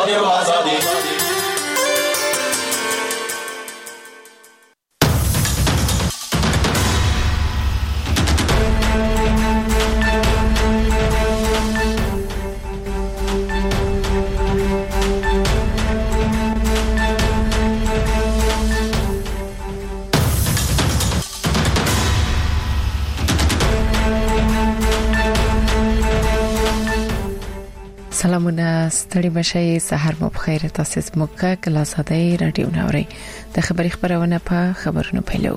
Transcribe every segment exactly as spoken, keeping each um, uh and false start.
رادیو آزادی. سلامونه ستړي بشئ سحر مو بخیر تاسو زموږه کلاس هداي رادیو نوري د خبري خبرونه په خبرونو پیلو.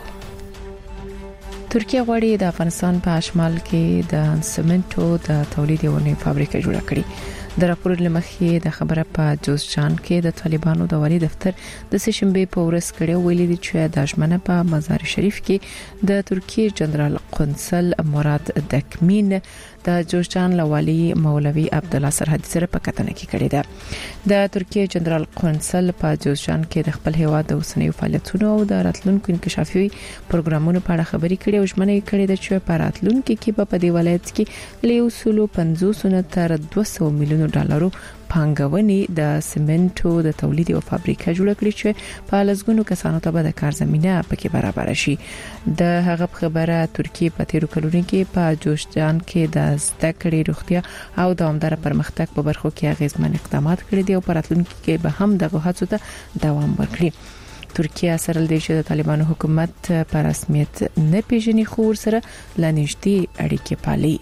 ترکیه غواړي د افغانستان په شمال کې د سمنټو د تولید یو نوې فابریکه جوړه کړي. د راپور لمخې د خبره په جوزجان کې د طالبانو د والي دفتر د سشنبه په ورځ کړه ویلي دي چې د ژمنه په مزار شریف کې د ترکیه جنرال قونسل مراد دکمین د جوزجان لوالي مولوي عبد الله سرحدي سره په کتنه کې کړی ده. د ترکیه جنرال قونسل په جوزجان کې د خپل هیواد د اوسنیو فعالیتونو او د راتلونکو انکشافي پروګرامونو په اړه خبرې کړې او ژمنه یې کړې ده چې په راتلونکو کې په دې ولایت کې له اصول پنځوس نه تر دوه سوه میلیون ډالرو پانګونې د سمنټو د تولید او فابریکه جوړ کړي چې په لږونو کسانو ته به د کار زمينه پکې برابر شي. د هغه خبره ترکیه په تیرو کلونو کې په جوزجان کې د زده کړې روغتیا او دوامدار پرمختګ په برخو کې اغیزمن اقدامات کړي دي او په راتلونکي کې به هم دغه هڅو ته دوام ورکړي. ترکیه سره د شې د طالبانو حکومت په رسمیت نه پیژني خو سره لنیشتي اړیکې پالي.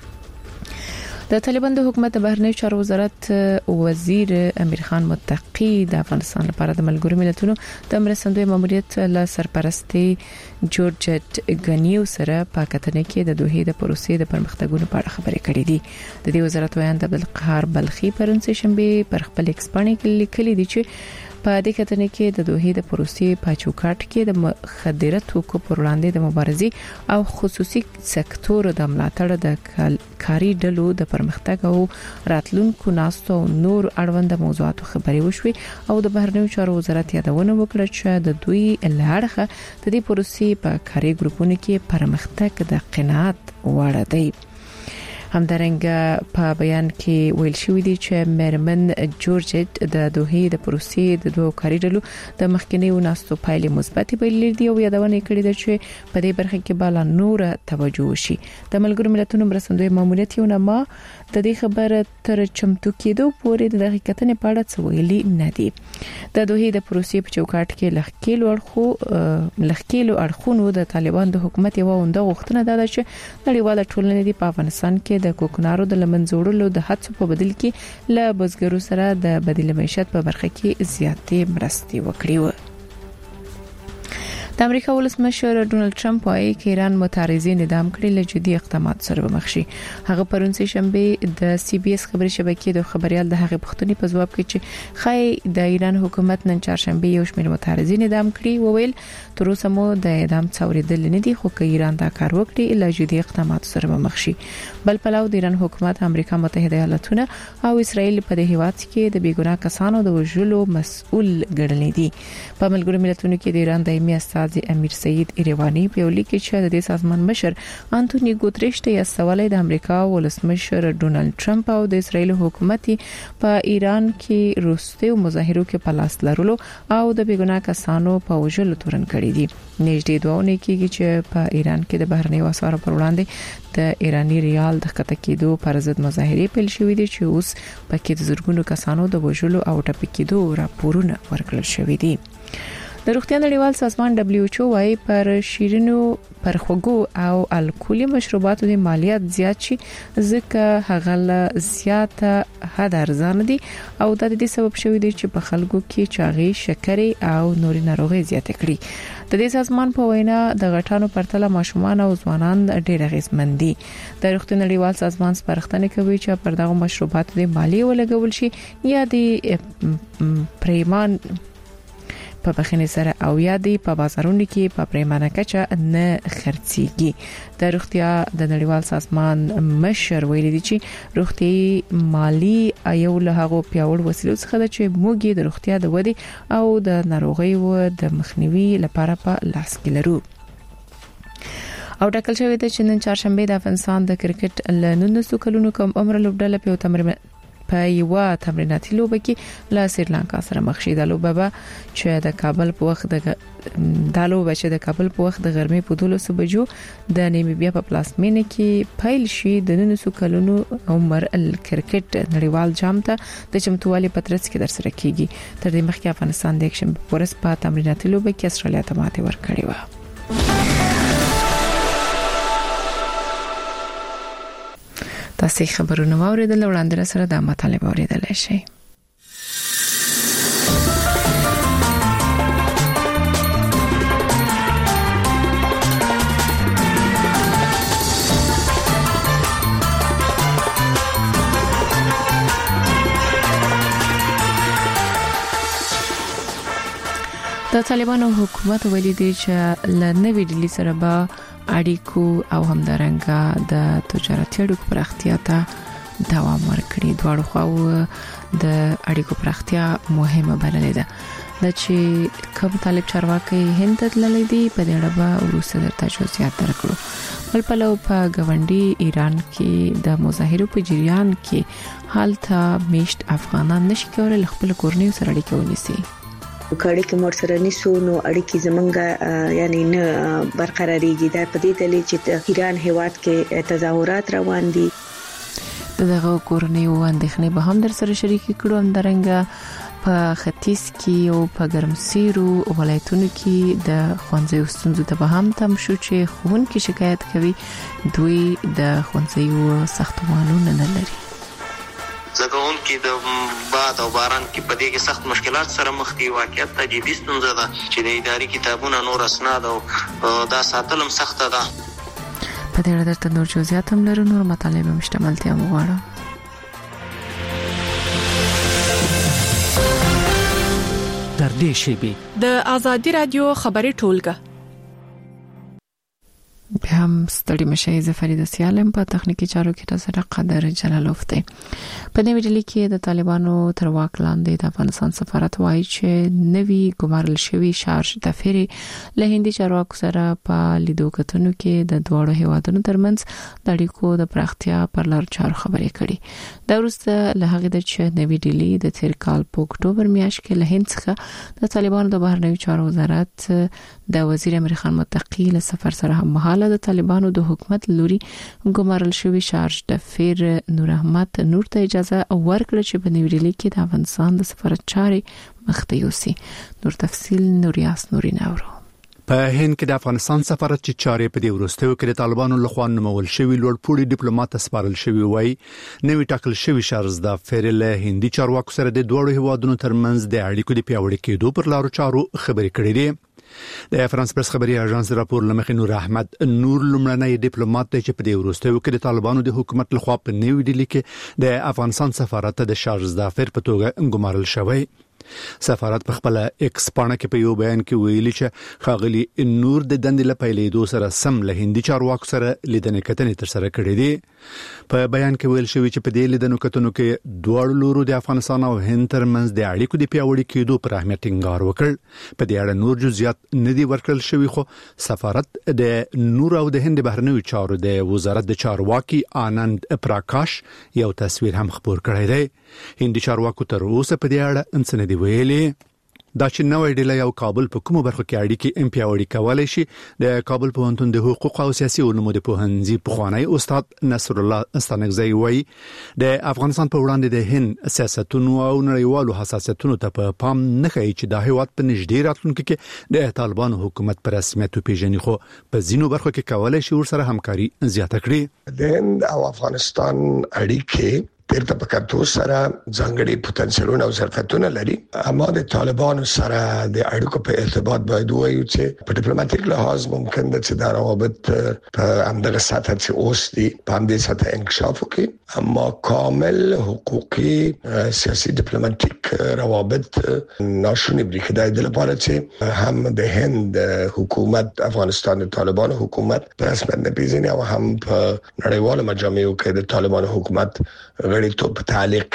د طالبان د حکومت بهرنی چارو وزارت وزیر امیر خان متقی د افغانستان لپاره د ملګرو ملتونو د مرستندوی ماموریت له سرپرستی جورجټ غنیو سره په کتنه کې د دوه د پروسې د پرمختګونو په اړه خبرې کړې دي. د دې وزارت ویان د عبدالقهار بلخي پرونسې شنبه پر خپل ایکس باندې لیکلي دي چې په دې کتنه کې د دوه د پروسې په چوکاټ کې د مخدره توکو پر وړاندې د مبارزې او خصوصي سکتور د ملاتړ د کاري ډلو د پرمختګ او راتلونکو ناستو نور اړوند موضوعاتو خبرې وشوي او د بهرنیو چارو وزارت یادونه وکړه چې د دوی لړخه د دې پروسې په کاري ګروپونو کې پرمختګ د قناعت وړ دی. همدارنګه په بیان کې ویل شوی دی چې مرمن جورجټ د دوه د پروسې د دوه کاري ډلو د مخکنیو ناستو پایلې مثبت بلل دي او یادونه کړې ده چې په دې برخه کې بالا نور توجه وشي. د ملګرو ملتونو مرستندوی ماموریت یو نامه د دې خبره تر چمتو کېدو پورې د حقیقتنه په اړه څه ویلي نه دي. د دوه د پروسې په چوکاټ کې لخکېلو اړخو لخکېلو اړخونو د طالبان د حکومت یو وند غوښتنه ده چې نړیواله ټولنه د افغانستان کې د کوکنارو د لمنځوړلو د هڅو په بدل کې له بزګرو سره د بدیل معیشت په برخه کې زیاتې مرستې وکړي و. د امریکا ولسمشر ډونالد ټرمپ وايي چې ایران متعارضي نظام کړي له جدي اقدامات سره مخ شي. هغه پرونسې شنبه د سی بي اس خبري شبکې د خبريال د هغه پښتوني په جواب کې چې خای د ایران حکومت نن چهارشنبه یو شمېر متعارضي نظام کړي وویل تر اوسه مو د اعدام څوریدل نه دي خو که ایران دا کار وکړي له جدي اقدامات سره مخ شي. بل پلاو د ایران حکومت امریکا متحده ایالاتونه او اسرائیل په دې هیواد کې د بیګناه کسانو د وژلو مسؤل ګڼل دي. په ملګرو ملتونو کې د ایران دایمي استازي امیر سعید ایروانی په ویلي کې چې د سازمان مشر انټونی ګوتریش ته یې د امریکا ولسمشر ډونالد ټرمپ او د اسرائیل حکومت په ایران کې روسته مظاهرو کې پلاس لرلو او د بیګناه کسانو په وژلو تورن کړی دي. نږدې دوه کېږي چې په ایران کې د بهرنیو اسعارو پر وړاندې د ایرانی ریال د کته کېدو پر ضد مظاهره پیل شوې دي چې اوس پکې د زورګونو کسانو د وژلو او ټپي کېدو راپورونه ورکړل شوې دي. د روغتیا نړیوال سازمان دبليو ایچ او وايي پر شیرینو پر خوګو او الکولي مشروباتو د مالیات زیات شي ځکه هغه له زیاته حد ارزان دي او د دې سبب شوی دی چې په خلکو کې چاغي شکرې او نوري ناروغي زیاته کړي. د دې سازمان په وینا د غټانو پرتله ماشومان او ځوانان ډېر اغیزمن دي. د روغتیا نړیوال سازمان سپارښتنه کوي چې پر دغه مشروباتو د مالیه ولګول شي یا د پریمان په بخښنې سره او یادې په بازارونو کې په پریمانه کچه نه خرڅيږي. د روغتیا د نړیوال سازمان مشر ویلي دی چې روغتي مالی یو له هغه پیاوړ وسیلو څخه ده چې موږ د روغتیا د ودی او د ناروغیو د مخنیوي لپاره په لاس کې لرو. او ټاکل شوی دی چې نن چهارشنبه د افغانستان د کرکټ له نولسو کلونو کم عمر لوبډله په تمرین په یو تمریناتي لوبه کې له سریلانکا سره مخ شي. د لوبه چې د کابل په وخت د د لوبه چې د کابل په وخت د غرمې په دولسو بجو د نیمیبیا په پلاسمینه کې پیل شي. د ننسو کلونو عمر الکرکټ نړیوال جام ته د چمتووالي پترڅ کې در سره کیږي. تر دې مخکې افغانستان د اکشن پورس په تمریناتي لوبه کې استرالیا ته ماته ورکړې و. تاسو خبرونه واوریدل، وړاندې سره د مطالبه اوریدل شي. د طالبانو حکومت ویلي دی چې لنوي ډیلی سره به اړیکو او همدارنګه د تجارتي اړیکو پراختیا ته دوام ورکړي. دواړو خواو د اړیکو پراختیا مهمه بللې ده. د چې کوم طالب چارواکي هند ته تللی دی په دې اړه به وروسته د تجویزات درکړو. بل په لو په غونډي ایران کې د مظاهرو په جریان کې حالت میشت افغانان نشي کولای خپل کورنۍ سره اړیکه ونیسي. کړي کې مور سره نسو نو اړیکې زمونږه یعنی نه برقراريږي. دا په دې دلیل چې ایران هیواد کې تظاهرات روان دي. دغه کورنۍ و اندېښنې به هم در سره شریک کړو. هم درنګ په ختیځ کې او په ګرمسیرو ولایتونو کې د خوانځي ستونزو ته به هم تم شو چې خون کې شکایت کوي دوی د خوانځي ساختمانونه نه لري. زګون کې د باد او باران کې په دې کې سخت مشکلات سره مخ دي. واقعیت ته جدي ستونزه ده چې د اداري کتابونو نور اسناد او دا ساتلم سخت ده. په دې اړه درته نور جزئیات هم لرو. نور مطالب مشتملتیا مغواړم. در دې شی د ازادي رادیو خبري ټولګه به هم ستړي مشه. ز فرید سیالم په تخنیکی چارو کې تاسو قدر جلالوف دی. په دې ویډیو کې د طالبانو تر واک لاندې د افغانستان سفارت وایي چې نوی ګمارل شوی شارژ د فری له هندي چارواکو سره په لیدو کتنو کې د دوړو هیوادونو ترمنځ د اړیکو د پراختیا پر لار چارو خبرې کړي. دا وروسته له هغه د چې نوی ډیلی د تیر کال په اکتوبر میاشت کې له هند څخه د طالبانو د بهرنیو چارو وزارت د وزیر امیر خان متقی له سفر سره هم مهاله د طالبانو د حکومت لوري ګمارل شوی شارژ د فیر نور احمد نور ته اجازه ورکړه چې په نیوډیلی کې د افغانستان د سفارت چارې مخته یوسي. نور تفصیل نوریاس نوري نورو. په هند کې د افغانستان سفارت چې چارې په دې وروستیو کې د طالبانو لخوا نومول شوی لوړپوړي ډیپلوماټ سپارل شوی وای نوی ټاکل شوی شارژ د فیرل هندي چارواکو سره د دوړو هیوادونو ترمنځ د اړیکو د پیاوړي کېدو پر لارو چارو خبرې کړې دي. د فرانس پرس خبري اژانس راپور لمخې نور احمد نور لمړنی ډیپلوماټ دی چې په دې وروستیو کې د طالبانو د حکومت لخوا په نیو ډیلی کې د افغانستان سفارت د شارژ د افر په توګه ګمارل شوی. سفارت په خپل ایکس پاڼه کې په یو بیان کې ویلي چې خاغلی نور د دندې لپاره لیدو سره سم له هندي چارواکو سره لیدنې کتنې تر سره کړې دي. په بیان کې ویل شوی چې په دې لیدنو کتنو کې دوه لورو د افغانستان او هند ترمنځ د اړیکو د پیاوړي کېدو پر اهمیت ټینګار وکړ. په دې اړه نور جزئیات نه دي ورکړل شوی خو سفارت د نور او د هند بهرنیو چارو د وزارت د چارواکي آنند پراکاش یو تصویر هم خبر کړی دی. هندي چارواکو تر اوسه په دې اړه انڅ نه دی ویلي. دا چې نوې ډیلی او کابل په کومو برخو کې اړیکې امپیاوړي کولای شي. د کابل پوهنتون د حقوق او سیاسي علومو د پوهنځي پخوانی استاد نصر الله استانکزی وایي د افغانستان په وړاندې د هند سیاستونو او نړیوالو حساسیتونو ته په پام نه کوي چې د هیواد په نږدې راتلونکو کې د طالبانو حکومت پر رسمیت پیژني خو په ځینو برخو کې کولای شي ورسره همکاري زیاته کړي. د هند او افغانستان اړیکې تیرته په کتو سره ځانګړي پوتنشلونه او ظرفیتونه لري. اما د طالبانو سره د اړیکو په ارتباط باید وایو چې په ډیپلوماټیک لحاظ ممکن ده چې دا روابط په همدغه سطح چې اوس دي په همدې سطح انکشاف وکړي. اما کامل حقوقي سیاسي ډیپلوماټیک روابط ناشونی بریښي د لپاره چې هم د هند حکومت افغانستان د طالبانو حکومت په رسمیت نه پیژني او هم په نړیوالو مجامعو کې د طالبانو حکومت غړیتوب په تعلیق کې ده.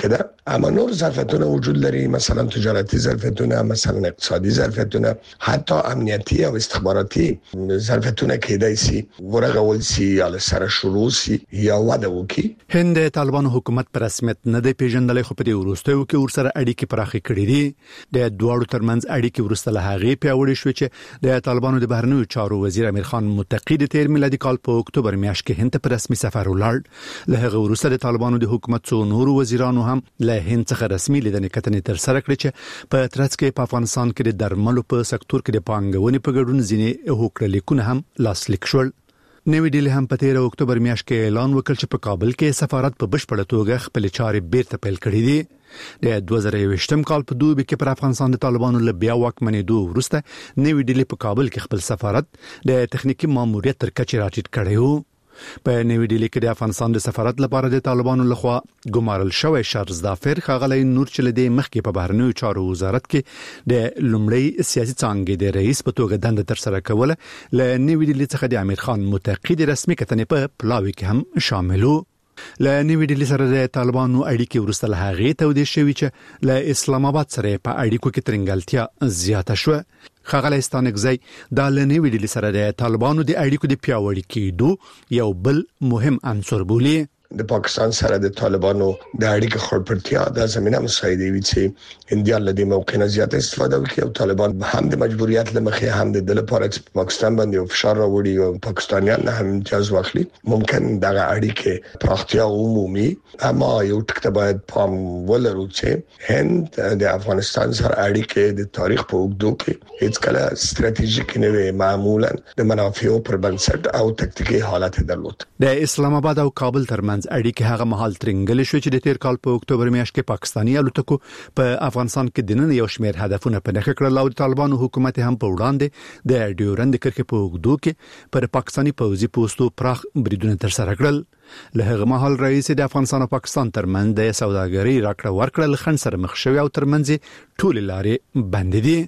اما نور ظرفیتونه وجود لري، مثلا تجارتي ظرفیتونه، مثلا اقتصادي ظرفیتونه، حتی امنیتی او استخباراتي ظرفیتونه کېدای شي ورغول شي یا سره شروع شي یا وده وکي. هند طالبانو حکومت پر رسمیت نه دی پیژندلې، خو په دې وروستیو کې ورسره اړیکې پراخې کړې دي. د دوړو ترمنځ اړیکې ورسته له هغه پیاوړې شوې چې د طالبانو د بهرنیو چارو وزیر امیر خان متقی د تیر میلادي کال په اکتوبر میاشت کې هند په رسمي سفر ولاړ. له هغه وروسته د طالبانو د حکومت څو نور وزیرانو هم له هند څخه رسمي لیدنې کتنې تر سره کړې چې په ترڅ کې په افغانستان کې د درملو په سکتور کې د پانګونې په ګډون ځینې هوکړه لیکونه هم لاسلیک شول. نوې ډیلی هم په تیر اکتوبر میاشت کې اعلان وکړ چې په کابل کې سفارت په بشپړه توګه خپل چارې بیرته پیل کړې دي. د دوه زره یوویشتم کال په دوبي کې پر افغانستان د طالبانو له بیا واکمنېدو وروسته نوې ډیلی په کابل کې خپل سفارت د تخنیکی ماموریت تر کچې راټیټ کړی و. په نوې ډیلی کې د افغانستان د سفارت لپاره د طالبانو لخوا ګمارل شوی شارزدافر خغلی نور چې لدی مخکې په بهرنیو چارو وزارت کې د لومړی سیاسي څانګې د رئیس په توګه دنده تر سره کوله، له نوې ډیلی څخه د امیر خان متقی د رسمي کتنې په پلاوي کې هم شامل وو. له نوې ډیلی سره د طالبانو اړیکې ورسته له هغې تودې شوې چې له اسلام آباد سره په اړیکو کې ترنګلتیا زیاته شوه. خغلی ستانکزی دا له نوې ډیلی سره د طالبانو د اړیکو د پیاوړي کېدو یو بل مهم عنصر بولي. د پاکستان سره د طالبانو د اړیکو خړپړتیا د زمينه مساعدوي چې انډیا له دې موقع نه زیاته استفاده وکړي او طالبان هم د مجبوریت لمخې هم د لپاره چې پاکستان باندې فشار راوړي او پاکستانیان هم امتیاز واخلي. ممکن دغه اړیکې پراختیا عمومي، اما یو ټکټ باید پام ولرو چې هند د افغانستان سره اړیکې د تاریخ په اوږدو کې هیڅ کله ستراتیژیک نه وي، معمولا د منافعو پر بنسټ او تکتیکي حالت درلود. د اسلام آباد او کابل ترمنځ اړیکې هغه مهال ترنګل شو چې د تیر کال په اکتوبر میاشت کې پاکستاني الوتکو په افغانستان کې د نن یو شمېر هدفونه په نښه کړل او طالبانو حکومت هم په وړاندې د ډیورند کرښې په اوږدو کې پر پاکستاني پوځي پوسټو پراخ بریدونه تر سره کړل. له هغه مهال رئیس د افغانستان او پاکستان ترمنځ د سوداګرۍ راکړه ورکړه لخن سره مخ شوی او ترمنځ ټول لارې بند دي.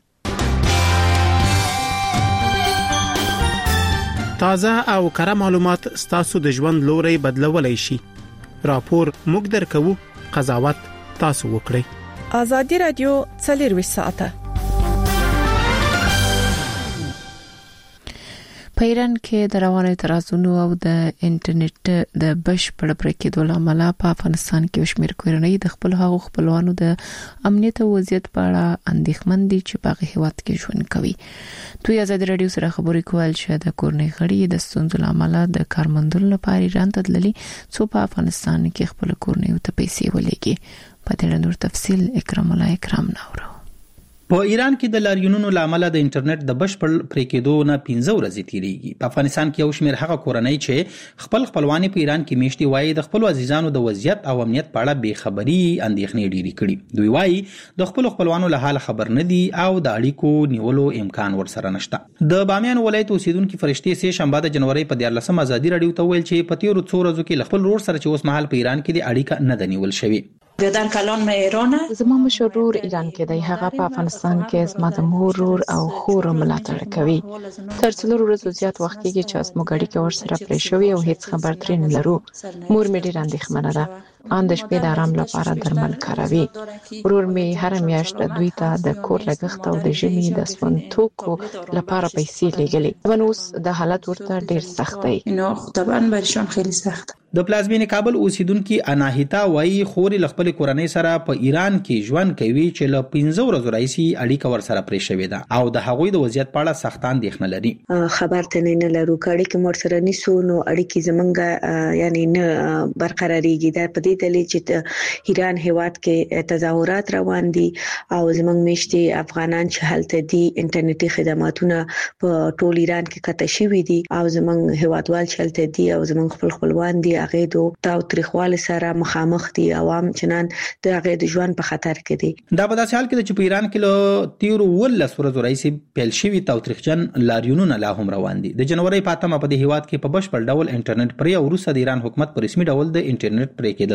تازه او کره معلومات ستاسو د ژوند لوري بدلولای شي. راپور موږ درکو، قضاوت تاسو وکړئ. ازادي رادیو څلور ساعته په ایران کې د روانو اعتراضونو او د انټرنیټ د بشپړ پرېکېدو لامل په افغانستان کې شمېر کورنۍ د خپل هغو خپلوانو د امنیت او وضعیت په اړه اندېښمن دي چې په هیواد کې ژوند کوي. دوی ازادي رادیو سره خبرې کول چې د کورنۍ غړي د ستونزو لامل د کارمندونو لپاره ایران ته تللي څو په افغانستان کې خپل کورنۍ ته پیسې ولېږي. په دې نور تفصيل اکرام الله اکرام ناورو. په ایران کې د لاریونونو لامل د انټرنیټ د بشپړ پرېکېدو نه پنځه ورځې تیریږي. په افغانستان کې یو شمېر هغه کورنۍ چې خپل خپلوان په ایران کې میشتي وایي د خپل عزیزانو د وضعیت او امنیت په اړه بې خبري اندېښنې ډېری کړي. دوی وایي د خپل خپلوانو له حال خبر نه دي او د اړیکو نیولو امکان ورسره نشته. د بامیان ولایت اوسیدونکو فرشتي سه شنبه د جنوري په دیارلسم ازادي رادیو ته ویل چې په تیرو څو ورځو کې خپل رور سره چې اوس مهال په ایران کې د اړیکه نه د نیول شوی. بیادر کلان ما ایرانه زما مشرور ایران کې دی، هغه په افغانستان کې زما د مور او خور ملاتړ کوي. تر څلور ورځې زیات وخت کې چې اسمو غړي کې ورسره پرې شوی او هیڅ خبر ترې نه لرو. مور مې ډېر اندېښمنه ده، ان د شپې د آرام لپاره درمل کاروي. ورور مې هر میاشت دوی ته د کور لګښت او د ژمي د سون توکو لپاره پیسې لګلې. نو اوس د حالت ورته ډېر سخت دی. نو طبعا برشان خیلی سخت. د پلازمینې کابل اوسیدونکو اناهیتا وایي خوري خپل کورنۍ سره په ایران کې ژوند کوي چې له پنځه ورځې راځي اړیکه ور سره پرې شوې ده او د هغوی د وضعیت په اړه سخت اندېښنه لري. خبر ته نه لرو کړي چې مور سره نسو نو اړیکې زمونږ یعنی نه برقراريږي. دا په دې دلیل چې ایران هیواد کې تظاهرات روان دي او زمونږ میشتي افغانان چې هلته دي انټرنیټي خدماتونه په ټول ایران کې کته شوي دي او زمونږ هیوادوال چې هلته دي او زمونږ خپل خپلوان دي هغه دوه تاو تاریخوال سره مخامخ دي. عوام چنان د هغه د ژوند په خطر کې دي. دا په داسې حال کې چې په ایران کې له تیرو ولس ورځو راځي پیل شوی تاو تاریخجن لاریونونه لا هم روان دي. د جنوري په اتمه په دې هیواد کې په بشپړ ډول انټرنیټ پرې او روسه د ایران حکومت په رسمي ډول د انټرنیټ پرې کېدل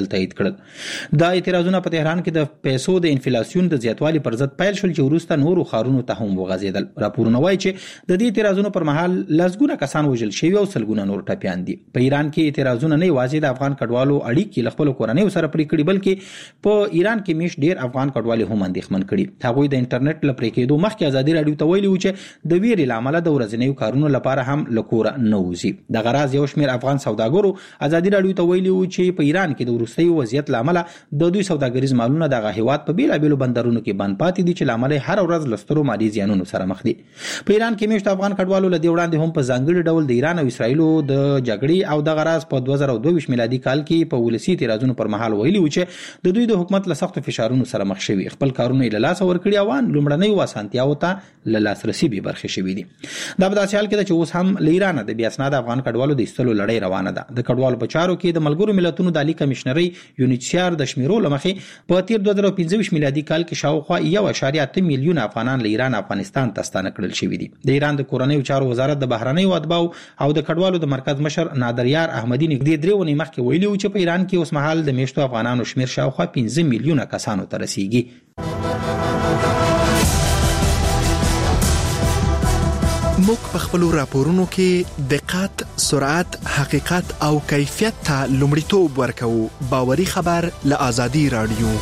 کېدل تایید کړل. دا اعتراضونه په تهران کې د پیسو د انفلیسیون د زیاتوالي پر ضد پیل شول چې وروسته نورو ښارونو ته هم وغځېدل. راپورونه وایي چې د دې اعتراضونو پر مهال لسګونه کسان وژل شوي او سلګونه نور ټپیان دي. په ایران کې اعتراضونه نه یوازې د افغان کډوالو اړیکې له خپل کورنۍ سره پرې کړي بلکې په ایران کې میش ډیر افغان کډوالو هم اندېښمن کړي. هغوی د انټرنیټ لپاره کېدو مخکې ازادي راډیو ته ویلي و چې د ویرې لامل د ورځنیو کارونو لپاره هم لکوره نه وځي. د غراز یو شمېر افغان سوداګرو ازادي راډیو ته ویلي و چې په ایران کې د وروستي وضعیت لامل د دوی سوداګریز مالونه د هیواد په بیلابېلو بندرونو کې بند پاتې دي چې لامل هر ورځ لسترو مالي زیانونو سره مخ دي. په ایران کې میشت افغان کډوالو له دې وړاندې هم په ځانګړي ډول د ایران او اسرایل د جګړې او د غراز په دوه زره دوه ویشت میلادي کال کې په ولسی اعتراضونو پر مهال ویلي و چې د دوی د حکومت له سختو فشارونو سره مخ شوي، خپل کارونه یې له لاسه ورکړي او لومړنۍ واسانتیاو ته له لاسرسي به برخې شوي دي. دا په داسې حال کې ده چې اوس هم له ایران د بیا اسناد افغان کډوالو د ایستلو لړۍ روانه ده. د کډوالو په چارو کې د ملګرو ملتونو د عالی کمشنري یونیسیار د شمیرو لمخې په تیر دوه زره پنځه ویشت میلادي کال کې شاوخوا یو اعشاریه اته میلیون افغانان له ایران افغانستان ته ستانه کړل شوي دي. د ایران د کورنیو چارو وزارت د بهرنیو اتباعو او د کډوالو د مرکز مشر نادریار احمدی نږدې درې ونې مخکې ویلي و چې په ایران کې اوس مهال د میشتو افغانانو شمیر شاوخوا پنځه میلیونه کسانو ته رسیږي. موږ په خپل راپورونو کې دقت، سرعت، حقیقت او کیفیت ته لومړیتوب ورکوو. باوري خبر له آزادي راډیو.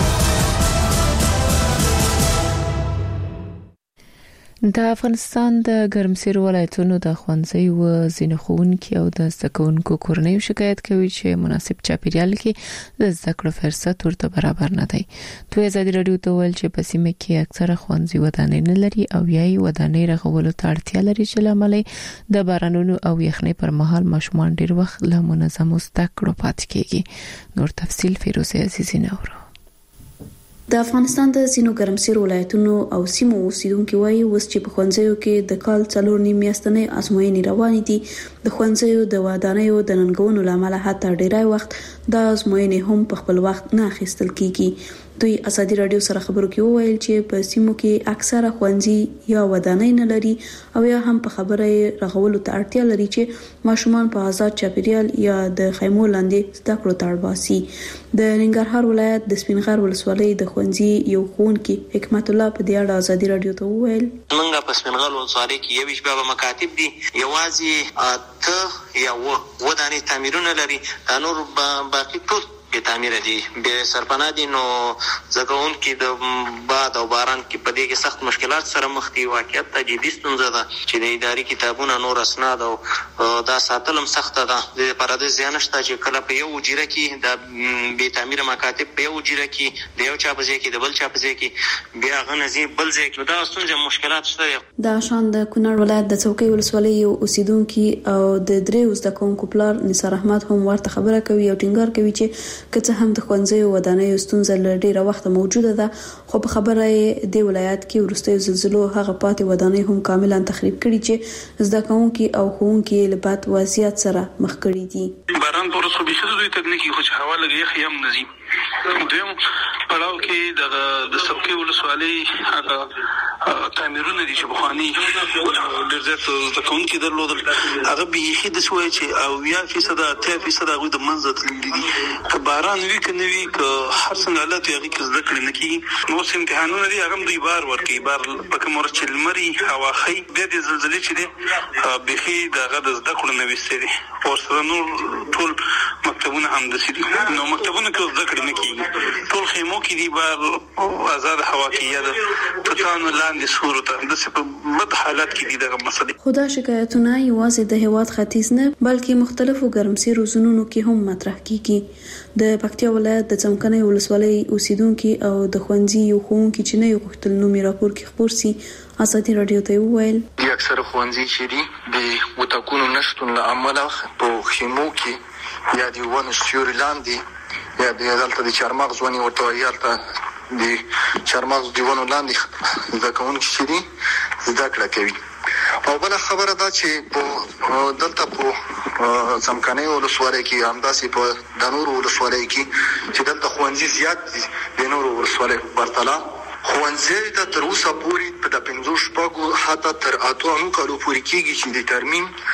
د افغانستان د ګرمسیر ولایتونو د ښوونځیو ځینې ښوونکي او د زده کوونکو کورنۍ شکایت کوي چې مناسب چاپیریال کې د زده کړو فرصت ورته برابر نه دی. دوی آزادي راډیو ته ویل چې په سیمه کې اکثره ښوونځي ودانۍ نه لري او یای ودانۍ رغولو ته اړتیا لري چې لامل د بارانونو او یخنۍ پر مهال ماشومان ډیر وخت له منظمو زده کړو پاتې کیږي. نور تفصیل فیروزه عزیزی نورو. د افغانستان د ځینو ګرمسیر ولایتونو او سیمو اوسیدونکو وایي اوس چې په ښوونځیو کې د کال څلور نیم میاشتنۍ ازموینې روانې دي. د ښوونځیو د ودانیو د ننګونو لامل حتی ډیری وخت د ازموینې هم په خپل وخت نه اخیستل کیږي. دوی آزادي راډیو سره خبرو کې وویل چې په سیمو کې اکثره ښوونځي یا ودانۍ نه لري او یا هم په خبره رغولو ته اړتیا لري چې ماشومان په آزاد چاپیریال یا د خیمو لاندې زده کړو ته اړ باسي. د ننګرهار ولایت د سپینغر ولسوالۍ د ښوونځي یو ښوونکي حکمت الله په دې اړه آزادي راډیو ته وویل موږ په سپینغر ولسوالۍ کې یو شپه مکاتب دي یوازې اته یا و ودانۍ تعمیرونه لري، نور باقي ټول به تعمیر دي به سرپناه دي. نو زګون کې د باد او باران کې په دې کې سخت مشکلات سره مخ دي. واقعیت ته جدي ستونزه ده چې د اداري کتابونو نور اسناد او دا ساتلم سخت ده. د پردیس ځان شته چې کله په یو وجیره کې د به تعمیر مکاتب په یو وجیره کې د یو چا په ځای کې د بل چا په ځای کې بیا غنځي بل ځای کې دا ستونزه مشکلات شته. دا شان د کونړ ولایت د څوکۍ ولسوالۍ یو اوسیدونکو او د درې زده کوونکو پلار نثار احمد هم ورته خبره کوي او ټینګار کوي چې که څه هم د ښوونځیو ودانیو ستونزه له ډیره وخت موجوده ده خو په خبره یې د ولایت کې وروستي زلزلو هغه پاتې ودانۍ هم کاملا تخریب کړي چې زده کوونکي او ښوونکي له بد وضعیت سره مخ کړي دي. باران پر څو بيخي دوی تکنیکی خو چې هوا لګي خیم نزي دویم پړاو کې د د څوکۍ ولسوالۍ هغه تعمیرونه دي چې بخواني ډېر زیات د کوونکي درلودل هغه بيخي د سوي چې او یا فیصد ته فیصد هغه د منځ تللی دي. که باران وی کنه وی که هر څنګه حالت یې کې زده کړل نه کی نو سم امتحانونه دي هغه دوی بار ورکی بار پکې مور چې لمري هوا خي به د زلزلې چې دي بيخي دغه د زده کړل نه وستري او سره نور ټول مکتبونه هم د سړي نو مکتبونه کې زده کړل نه کی ټول خیمو کې دي بار آزاد هوا کې یا د پټانو لاندې صورت د څه بد حالت کې دي دغه مسلې. خدا شکایتونه یوازې د هواد ختیځ نه بلکې مختلفو ګرمسیر زونونو کې هم مطرح کیږي. د پکتیا ولایت د څمکنۍ ولسوالۍ اوسیدونکو او د ښوونځي یو ښوونکي چې نه یو غوښتل نومي راپور کې خبر سي آزادي راډیو ته وویل د اکثر ښوونځي چې دي د وټاکونو نشټون له امله په خیمو کې یا د ونو سیوري لاندې یا د دلته د چارمغز ونې ورته یالته د چارمغز د ونو لاندې زده کوونکي چې دي زده کړه کوي. او بل خبره دا چې په دلته په څمکنۍ ولسوالۍ کې همداسې په د نورو ولسوالۍ کې چې دلته ښوونځي زیات دي د نورو ولسوالۍ په پرتله ښوونځي ته تر اوسه پورې په د پنځو شپږو حتی تر اتو کالو پورې کېږي چې د ترمیم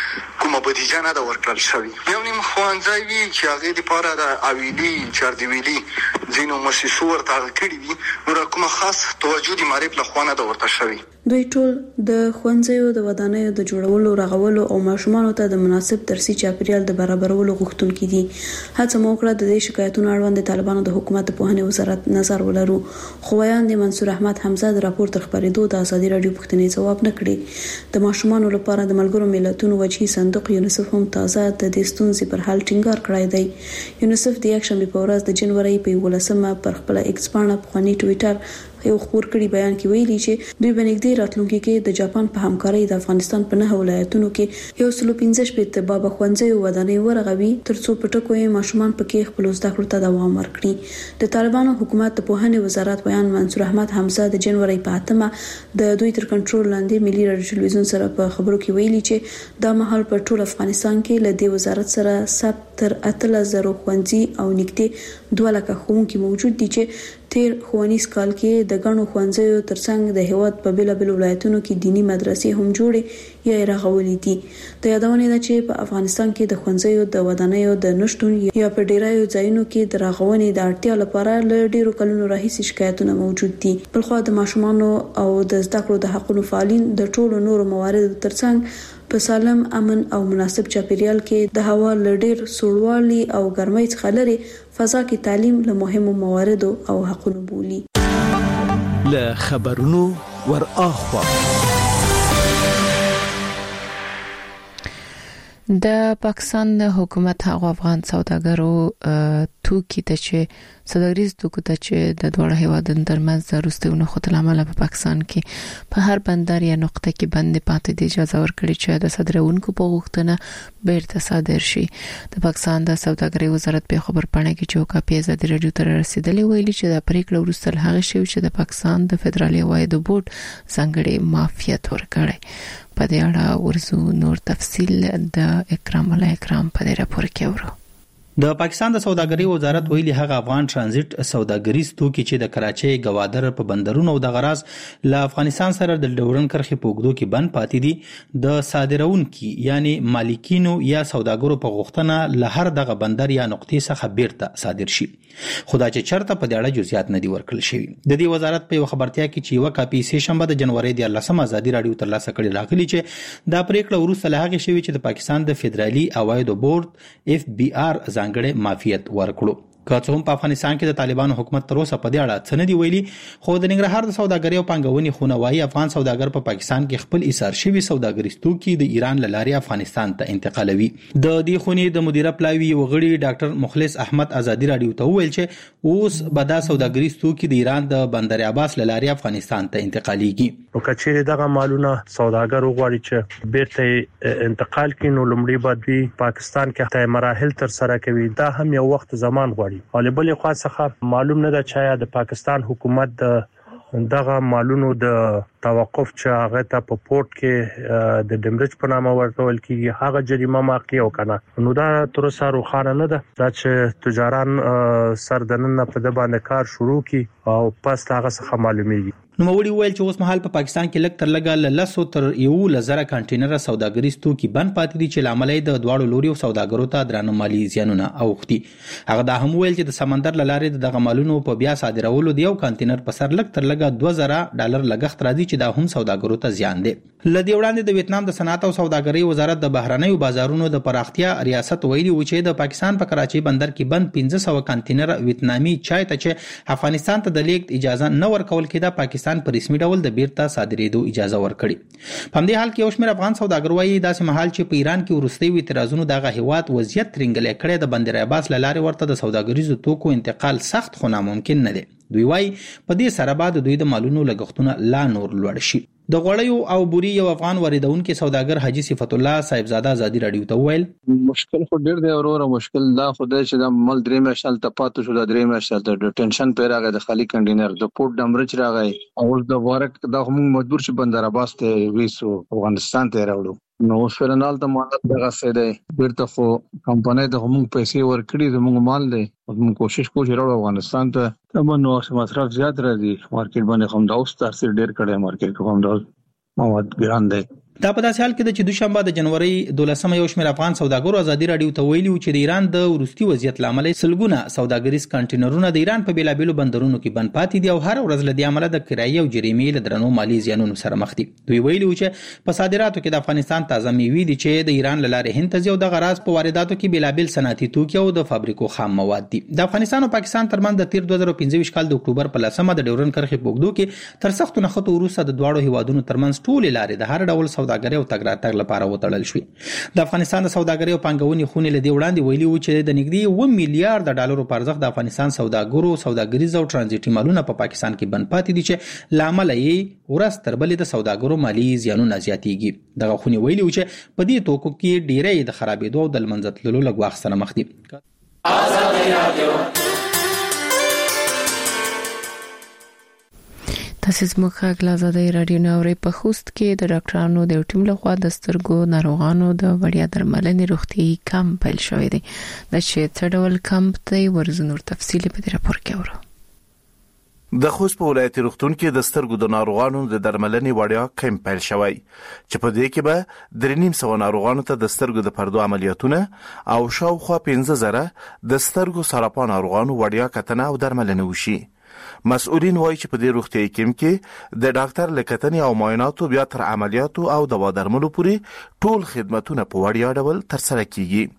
کومه بودیجه نه ده ورکړل شوې. یو نیم ښوونځی وي چې هغې دپاره د اویلي چاردیویلي ځینو مؤسسو ورته هغه کړي وي، نور کومه خاص توجه د معرف له خوا نه ده ورته شوې. دوی ټول د ښوونځیو د ودانیو د جوړولو، رغولو او ماشومانو ته د مناسب درسي چاپیریال د برابرولو غوښتونکي دي. هڅه مو وکړه د دې شکایتونو اړوند د طالبانو د حکومت د پوهنې وزارت نظر ولرو، خو ویاند منصور احمد حمزه د راپور تر خبرېدو د ازادي راډیو پوښتنې ځواب نه کړي. د ماشومانو لپاره د ملګرو ملتونو وجهي صندوق یونیسف هم تازه د دې ستونزې پر حل ټینګار کړی دی. یونیسف د یکشنبه په ورځ د جنوري په یولسمه پر خپل ایکس باندې پخوانی ټویټر یو خبر کړي بیان کې ویلي چې دوی بنګدي راتلونکي کې د جاپان په همکارۍ د افغانستان په نه ولایتونو کې یو سل پنځه شپږ بابا خوندزي ودانۍ ورغوي ترڅو پټکوي ماشومان پکې خپل زده کړو ته دوام ورکړي. د طالبانو حکومت د پوهنې وزارت ویان منصور احمد حمزه د جنوري په اتمه د دوی تر کنټرول لاندې ملي رادیو ټلویزیون سره په خبرو کې ویلي چې دا مهال په ټول افغانستان کې له دې وزارت سره ثبت تر اتل زرو خوندزي او نږدې دوه لکه ښوونکي موجود دي چې تیر ښوونیز کال کې د غنو خوندزیو ترڅنګ د هیواد په بیلابل ولایتونو کې دینی مدرسې هم جوړې یا رغولې دي. د یادونه ده چې په افغانستان کې د خوندزیو د ودانیو د نشټون یا په ډیرایو ځایونو کې د رغونې د اړتیا لپاره له ډیرو کلونو راهیسې شکایتونه موجود دي. بلخو د ماشومانو او د زده کړو د حقوقو فعالین د ټولو نورو مواردو ترڅنګ په سالم، امن او مناسب چاپیریال کې د هوا لډیر سوړوالي او ګرمۍ څخه لري فضا کې تعلیم له مهمو مواردو او حقوقو بولي. له خبرونو ور اخوا د پاکستان د حکومت هغه افغان سوداګرو توکي ته چې سوداګریز توکو ته چې د دوه هیوادونو ترمنځ د روستیونو خطرنامه په پاکستان کې په هر بندر یا نقطه کې بند پاتې د اجازه ورکړي چې د صادرونکو په غوښتنه بیرته صادر شي. د پاکستان د سوداګرۍ وزارت په خبر پاڼه کې چې کاپي ازادي راډیو ته رسیدلې ویلي چې د پریکړه وروسته هغه شی چې د پاکستان د فدرالي عواید بورډ څنګه معافیت ورکړي. په دې اړه ورزو نور تفصیل د اکرام الله اکرام په دې راپور کې ورو. د پاکستان د سوداګرۍ وزارت ویلي هغه افغان ترانزیت سوداګریز توکي چې د کراچۍ، گوادر په بندرونو او د غراز له افغانستان سره د ډورن کرخې په اوږدو کې بند پاتې دي د صادرونکو یعنی مالکینو یا سوداګرو په غوښتنه له هر دغه بندر یا نقطې څخه بیرته صادر شي. خدای چې چرته په دې اړه جزئیات نه دي ورکړل شوی. د دې وزارت په خبرتیا کې چې یو کاپي سه شنبه د جنوري د لسمه ازادي راډیو ترلاسه کړي راغلي چې دا پریکړه وروسته له هغه شوی چې د پاکستان د فدرالي عواید بورډ اف بي ار ځانګړي معافیت ورکړو. که څه هم په افغانستان کې د طالبانو حکومت تر اوسه په دې اړه څه نه دی ویلي، خو د ننګرهار د سوداګرۍ او پانګونې خونه وايي افغان سوداګر په پاکستان کې خپل ایثار شوی سوداګریز توکي د ایران له لارې افغانستان ته انتقالوي. د دې خونې د مدیره پلاوي وغړي ډاکټر مخلص احمد ازادي راډیو ته وویل چې اوس به دا سوداګریز توکي د ایران د بندر عباس له لارې افغانستان ته انتقاليږي. او کچېره دغه مالونه سوداګر وغواړي چې بیرته انتقال کړي نو لومړی باید پاکستان کې ته مراحل تر سره کوي. دا هم یو وخت زمان غواړي. او بل خو څخه معلوم نه ده چې د پاکستان حکومت د دغه مالونو د توقف چې هغه ته په پورت کې د ډیمریج په نامه ورتول کیږي هغه جریمه ماقی او کنه نو دا تر سره روخانه نه ده چې تجاران سردنن په د باندې کار شروع کی او پس هغه څخه معلومیږي. نو موري ویل چې اوس مهال په پاکستان کې لک تر لګا لسو تر یو لزره کانټینر سوداګریز توکي بند پاتې دي چې لامل د دواړو لوري سوداګرو ته درانه مالی زیانونه اوختي. هغه دا هم ویل چې د سمندر لارې دغه مالونو په بیا صادرولو دی یو کانټینر په سر لک تر لګا دوه زره ډالر لګښت راځي چې دا هم سوداګرو ته زیان دی. لدی وړاندې د ویتنام د صنعت او سوداګرۍ وزارت د بهرنیو بازارونو د پراختیا ریاست ویلي و چې د پاکستان په کراچۍ بندر کې بند پنځه سوه کانټینر ویتنامي چای ته چې افغانستان ته د لیږد اجازه نه ورکول کېده پاکستان په رسمي ډول د بیرته صادرېدو اجازه ورکړي. په همدې حال کې یو شمېر افغان سوداګر وایي داسې مهال چې په ایران کې وروستي اعتراضونو دغه هیواد وضعیت ترنګلې کړی د بندر عباس له لارې ورته د سوداګریزو توکو انتقال سخت خو ناممکن نه دی. دوی وایي په دې سره بعد دوی د مالونو لګښتونه لا نور لوړ شي. د غوړیو او بوري یو افغان واردونکو سوداګر حاجی صفت الله صاحبزاده ازادي راډیو ته ویل مشکل خو ډیر دی اوره مشکل دا خدای چې د مل درې مشال ته پاتو شو د درې مشال ته ټینشن پیراغه د خالی کنټینر د پورت دمرچ راغی او د وارک د هم مجبور شي بندر عباس ته ویسو افغانستان ته راوړو. نو فلنال ته مال دغه څه دی بیرته خو کمپنۍ د هم پیسې ورکړي زموږ مال دی موږ کوشش کوو چې راوړو افغانستان ته. تمه نو مصرف زیات راځي مارکیټ باندې هم دا اوس تاثیر ډیر کړی مارکیټ کوم ډول مواد ګران دی دا په داسې حال کې د چې دوشنبه د جنوري دولسمه یو شمېر افغان سوداګرو ازادي راډیو ته ویلي و چې د ایران د وروستي وضعیت لامل سلګونه سوداګریز کانټینرونه د ایران په بیلابېلو بندرونو کې بند پاتې دي او هر ورځ له دې امله د کرایې او جریمې له درنو مالي زیانونو سره مخ دي. دوی ویلي و چې په صادراتو کې د افغانستان تازه میوې دي چې د ایران له لارې هند ته ځي او د غراض په وارداتو کې بیلابېل صنعتي توکي او د فابریکو خام مواد دي. د افغانستان او پاکستان ترمنځ د تیر دوه زره پنځه ویشت کال د اکتوبر په لسمه د ډیورن کرښې په اوږدو کې تر سختو نښتو وروسته د دواړو هیوادونو ترمنځ ټولې لارې د هر ډول سوداګرۍ او تګ راتګ لپاره وتړل شوې. د افغانستان د سوداګرۍ او پانګونې خونې له دې وړاندې ویلي و چې د نږدې اوه میلیارډ ډالرو په ارزښت د افغانستان سوداګرو سوداګریز او ترانزیټي مالونه په پاکستان کې بند پاتې دي چې لامل یې ورځ تر بلې د سوداګرو مالي زیانونه زیاتېږي. دغه خونې ویلي و چې په دې توکو کې ډیری د خرابېدو او د لمنځه تللو له ګواښ سره مخ دي. تاسو زموږ غږ له آزادۍ رادیو نه اورئ. په خوست کې د ډاکټرانو د ټیم لخوا د سترګو ناروغانو د وړیا درملنې روغتي کمپ پیل شوی دی. د چې څه ډول کمپ دی ورزه نور تفصیل په دې راپور کې اورو. د خوست په ولایتي روغتون کې د سترګو د ناروغانو د درملنې وړیا کمپ پیل شوی چې په دې کې به درې نیم سوه ناروغانو ته د سترګو د پردو عملیاتونه او شاوخوا پنځه زره د سترګو سرطان ناروغانو وړیا کتنه او درملنه وشي. مسؤلین وایي چې په دې روغتیايي کمپ کې د ډاکټر لکتنې او معایناتو بیا تر عملیاتو او دوا درملو پورې ټول خدمتونه په وړیا ډول ترسره کیږي.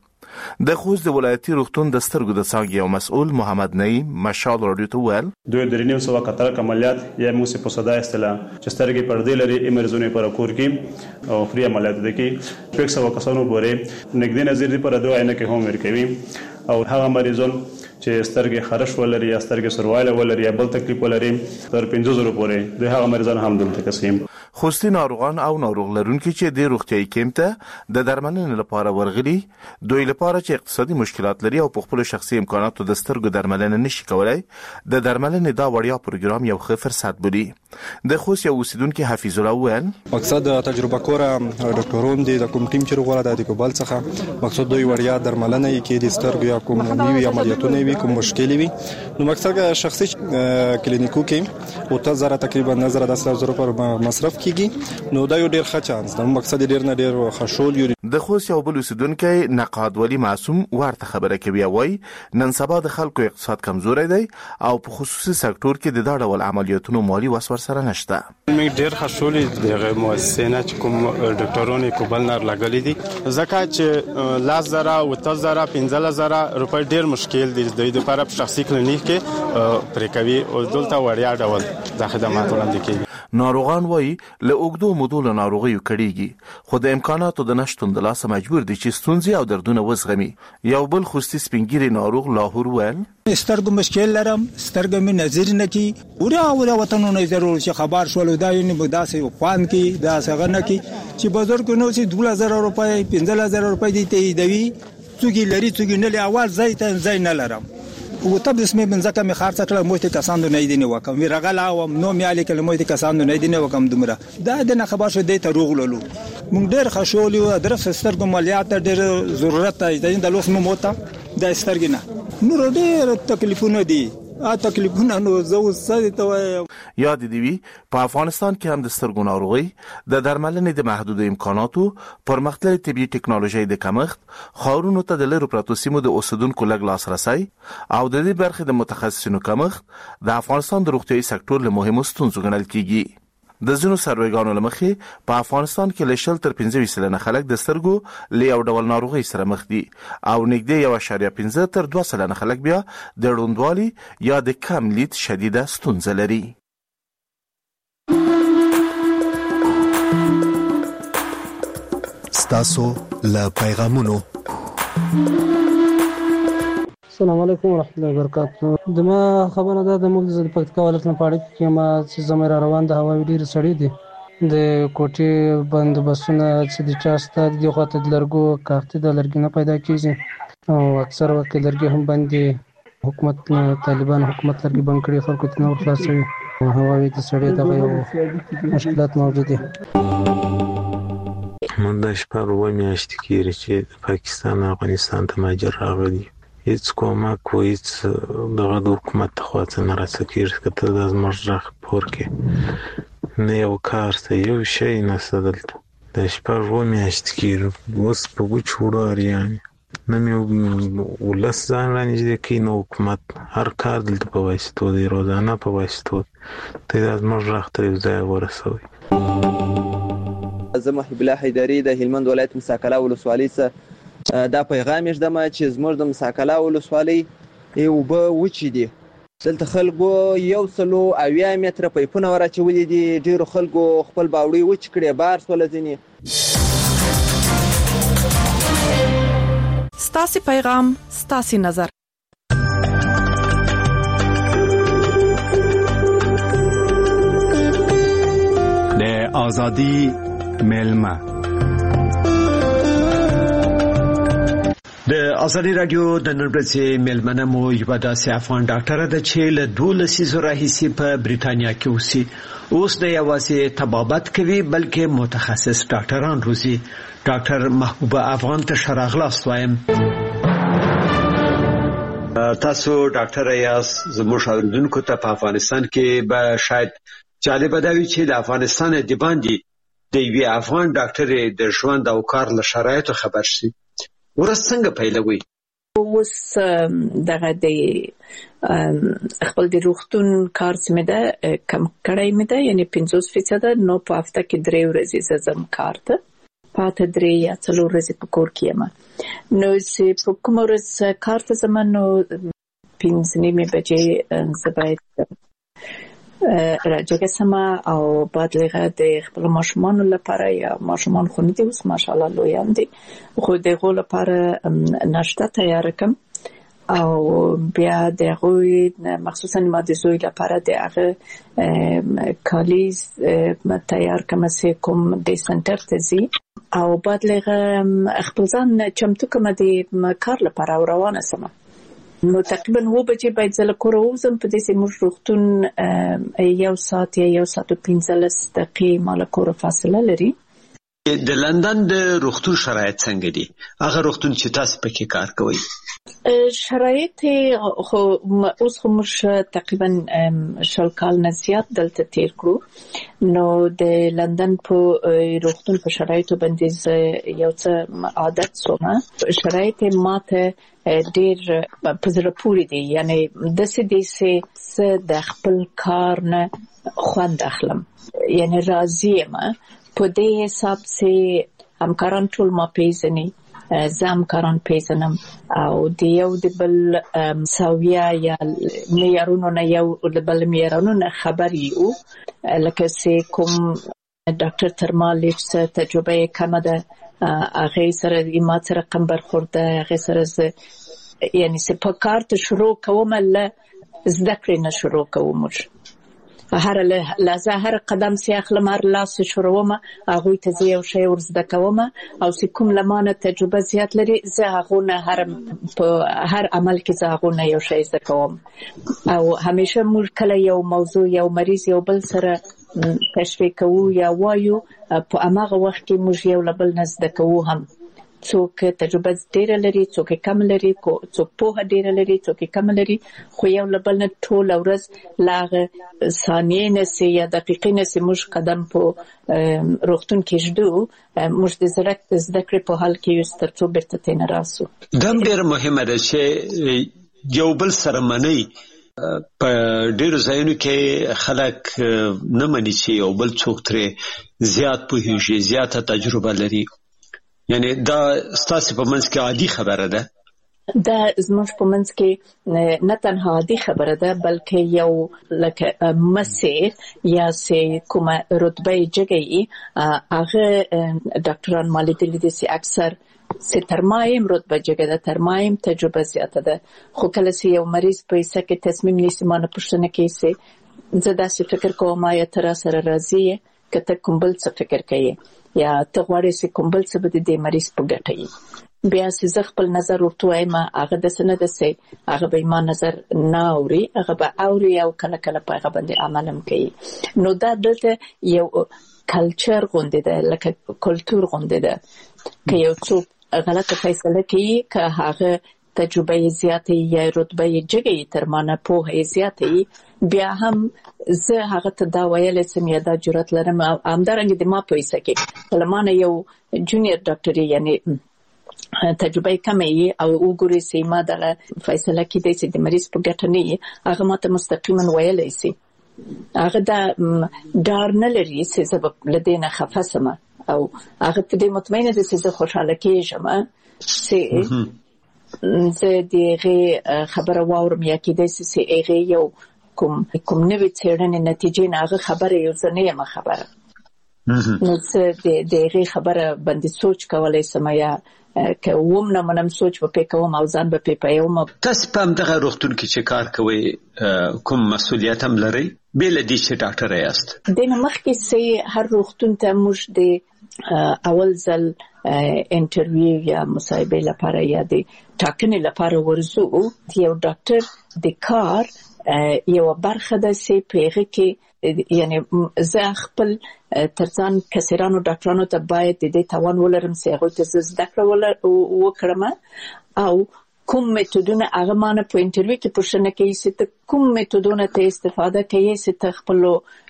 د خوست د ولایتي روغتون د سترګو د څانګې او مسؤل محمد نعیم مشال رادیو ته ویل دوی درې نیم سوه کتر عملیات یا موږ په صدا اصطلاح چې سترګې پردې لري ایمرزونه پر کور کې او فری عملیات دي کې شپږ سوه کسانو پورې نګدي نظر دي پر دوه عینکې هم ورکوي او هغه مریضان چې سترګې خرش ولري یا سترګې سرواله ولري یا بل تکلیف ولري تر پنځه زره پورې د هغه مریضان هم دلته کسیم. خوستي ناروغان او ناروغ لرونکي چې د روغتیايي کمپ ته د درملنې لپاره ورغلي دوی لپاره چې اقتصادي مشکلات لري او په خپل شخصي امکاناتو د سترګو درملنه نشي کولای د درملنې دا وړیا پروګرام یو ښه فرصت بولي. د خوست یو اوسیدونکو حفیظ الله ویل مقصد تجربه کور ډاکټرون دي د کوم ټیم چې غوړه د کوبل څخه مقصد دوی وړیا درملنه کې د سترګو یا کوم نیوي عملیاتونه وي کوم مشکل وي نو مقصد شخصي کلینیکو کې او ته زره تقریبا نظر د ستاسو زره پر مصرف کیږي نو دا یو ډیر ښه چانس ده. مقصد ډیر نه ډیر خشول یو. د خوست یو بل اوسیدونکو نقاد ولی معصوم ورته خبره کوي وای نن سبا د خلکو اقتصاد کمزوري دی او په خصوصي سکتور کې د دا ډول عملیاتونو مالی وسور سره نشته. موږ ډیر خشول دغه مؤسسه چې کوم ډاکټرونه کوبل نار لګلې دي ځکه چې لاس زره او تاسو زره پنځه زره روپۍ ډیر مشکل دي د دې لپاره په شخصي کلینیک کې پرې کوي او دلته وړیا ډول د خدمات وړاندې کوي. ناروغان وایي له اوږدو مودو له ناروغیو کړيږي خو د امکاناتو د نشټون د لاسه مجبور دي چې ستونزې او دردونه وزغمي. یو بل خوستي سپینګيري ناروغ لاهور ویل سترګو مشکل لرم سترګو مې نظر نه کی ورا ورا وطنونه ضرور چې خبر شول دا یې نه بداسې خوان کی دا څنګه نه کی چې بازار کې نو چې دوه زره روپۍ پنځه زره روپۍ دي ته دی څوګي لري څوګي نه لري اول ځای ته ځای نه لرم او ته بسمه بنځکه می خرڅ کړل مو ته کساندو نه دی نه وکم وی رغلا او نو می علي کله مو ته کساندو نه دی نه وکم دمره دا د نه خبر شو دی ته روغللو مونږ ډېر خوشاله یو درف سترګو مالیات ډېر ضرورت دی د لوس مو موته د سترګې نه نور ډېر تکلیفونه دي ا تکلیفونه نو زو سړی ته یاد دی وی په افغانستان کې هم د سترګو ناروغي د درملنې د محدود امکاناتو پرمختللي طبي ټکنالوژي د کمښت خاورونو ته د لرو پروتو سیمو د اوسیدونکو لږ لاسرسي او د دې برخې د متخصصینو کمښت د افغانستان د روغتیايي سکتور له مهمو ستونزو ګڼل کیږي. د ځینو سروېګانو لمخې په افغانستان کې له شل تر پنځه ویشت سلنه خلک د سترګو له یو ډول ناروغي سره مخ دي او نږدې یو اعشاریه پنځه تر دوه سلنه خلک بیا د ړوندوالي یا د کم لید شدیده ستونزه لري. ستاسو له پیغامونو السلام علیکم ورحمۃ اللہ وبرکاتہ. دما خبره ده د موږ د پکتیکا ولایت نه پاړی کې ما چې زموږ را روان د هوایي ډیر سړی دي د کوټي بندوبستونه چې د چاسته د خواته د لرګو کارت د لرګي نه پیدا کیږي او اکثر وخت لرګي هم باندې حکومت طالبان حکومت لرګي بند کړي خلکو ته نور خلاصوي هوایي د سړی د مشکلات موجود دي. من د شپږ و میاشتې کېږي چې پاکستان افغانستان ته مهاجر راغلي هیڅ کومک و هیڅ دغه د حکومت خوا څخه نه راڅکېږي که ته د زموږ غږ پور کې نه یو کار ته یو شی نشته دلته د شپږ و میاشت کې اوس په وچوړو اریان نه مې ولس ځان رانږدې کوي نو حکومت هر کار دلته په واسطو دی روزانه په واسطو ته دا زموږ غږ تر یو ځای ورسوي. زه محب الله حیدري د هلمند ولایت مساکله ولسوالۍ څخه دا پیغام یږدم چې زموږ د مساکله ولسوالۍ اوبه وچې دي. دلته خلکو یو سلو اویا متره پایپونه وراچولي دي. ډیرو خلکو خپل باوړي وچ کړي بار سول ځینې. ستاسي پیغام ستاسي نظر. د ازادي ملما د ازادي رادیو د نن ورځې ملمنه مو یو داسې افغان ډاکټر ده چې له دولس لسیزو راهیسې په بریټانیا کې اوسي. اوس د یوازې طبابت کوي بلکې متخصص ډاکټران روزي. ډاکټر محبوبه افغان ته شراغلاست وایم. تاسو ډاکټر یاس زموږ اوریدونکو ته په افغانستان کې به شاید جالب دی چې د افغانستان د باندې د یو افغان ډاکټر د ژوند او کار له شرایطو خبر شي. ورځ څنګه پیلوي؟ اوس دغه د خپل د روغتون کار سمه ده کم کړای مې ده یعنی پنځوس فیصد نو په هفته کې درې ورځې زم کار ته پاته درې یا څلور ورځې په کور کې یم. نو چې په کوم ورځ کار ته زم نو پنځه نیمه بجې زباید راځه سما او بعد لغه د خپل ماشومان لپاره یا ماشومان خو نه دي اوس ماشاءالله لویان دي خو دغه لپاره ناشته تیار کوم او بیا دغه مخصوصا ما د زوی لپاره دغه کالیز تیار کوم چې کوم د سنټر ته زی او بعد لغه خپل ځان چمتو کوم د کار لپاره روانه سم. نو تقریبا و بجې باید زه له کوره ووځم. په دې موږ روغتون یو ساعت یا یو ساعت او پنځلس دقیقې ما له کوره فاصله لري. د لندن د روغتون شرایط څنګه دي؟ هغه روغتون چې تاسو پکې کار کوئ. شرایط خو اوس خو موږ تقریبا شل کال نه زیات دلته تیر کړو. نو د لندن په روغتون په شرایطو باندې یو څه عادت سوم. شرایط ماته ډیر په زړه پورې دي یعنی د سې د د خپل کار نه خوند اخلم یعنی راضی یم په دې حساب چې همکاران ټول ما پیژني زه همکاران پیژنم او د یو د بل ساویه یا معیارونو نه یو د بل معیارونو نه خبر یو لکه چې کوم ډاکټر ترمالیچ تجربه کمه ده هغه سره د ما سره رقم برخورده هغه سره یعنی چې په کار ته شروع کوم له زده کړې نه شروع کوم هر لحظه هر قدم چې اخلم هر لاس شروعوم هغه ته یو شی ورزده کوم او چې کوم لمانه تجربه زیات لري زه هغه نه هر په هر عمل کې زه هغه نه یو شی زده کوم او همیشه موږ کله یو موضوع یو مریض یو بل سره تشریح کوو یا وایو په هغه وخت کې موږ یو بل نه زده کوو هم څوک تجربه ډیره لري څوک کم لري څوک په ډیره لري څوک کم لري خو یو بل نه ټول ورځ لاغه ثانیې نه سي یا دقیقې نه سي موږ قدم په روغتون کې جدو موږ د زړه زده کړې په حال کې یو سترڅو برته تین راسو. دم ډیر مهمه ده چې یو بل سره منی په ډیرو ځایونو کې خلک نه مني چې یو بل څوک ترې زیات پوهیږي زیاته تجربه لري یعنی دا ستاسو په منځ کې عادي خبره ده. دا زموږ په منځ کې نه تنها عادي خبره ده بلکې یو لکه مسیر یا سه کومه رتبه جګی هغه ډاکټران مالي دي چې اکثر سه ترمایم رتبه جګه ده ترمایم تجربه زیاته ده خو کله چې یو مریض په ایسه کې تصمیم نیسي مانه پښتنه کې سه زه داسې فکر کوم یا تر سره راضی کته کوم بل څه فکر کوي یا ته غواړې چې کوم بل څه به د مریض په ګټه وي بیا چې زه خپل نظر ورته وایم هغه د سنه د سي هغه به ما نظر نه اوري هغه به اوري او کله کله په هغه باندې عمل هم کوي. نو دا دلته یو کلچر غونډه ده لکه کلچر غونډه ده که یو څوک غلطه فیصله کوي که هغه تجربه زیاته یا رتبه جګه تر مانه په زیاته بیا هم زه هغه ته دا ویل سم یا دا جرأت لرم همدارنګه د ما پیسې کې لمانه یو جونیور ډاکټر یعنی تجربه کمه او وګوري سي ما د فیصله کې د سي د مریض په ګټه نه هغه ماته مستقیما ویل سي هغه دا ډار نه لري چې سبب لدينا خفاسمه او هغه په دې مطمئنه ده چې زه خوشاله کېږم چې زه دغه خبره واورم یا کې د سي هغه یو کوم کوم نوې څېړنې نتیجې نه هغه خبره یو ځنه یم خبره نو څه د دغه خبره باندې سوچ کولای سم یا که ووم نه منم سوچ په کوم او ځان به پیپایم تاسو په دغه روغتون کې چې کار کوي کوم مسؤلیت هم لري بل دي چې ډاکټر یاست د مخکې سي هر روغتون ته موږ د اول ځل انټرویو یا مصاحبه لپاره یا د ټاکنې لپاره ورزو یو ډاکټر د کار یو برخه د سي پیغه کې یعنی زه خپل ترڅان کسرانو ډاکټرانو ته باید د دې توان ولرم چې هغه ته زده کړه وکړم او کوم میتودونه هغه مانه په انټرویو کې پوښتنه کوي چې کوم میتودونه ته استفاده کوي چې خپل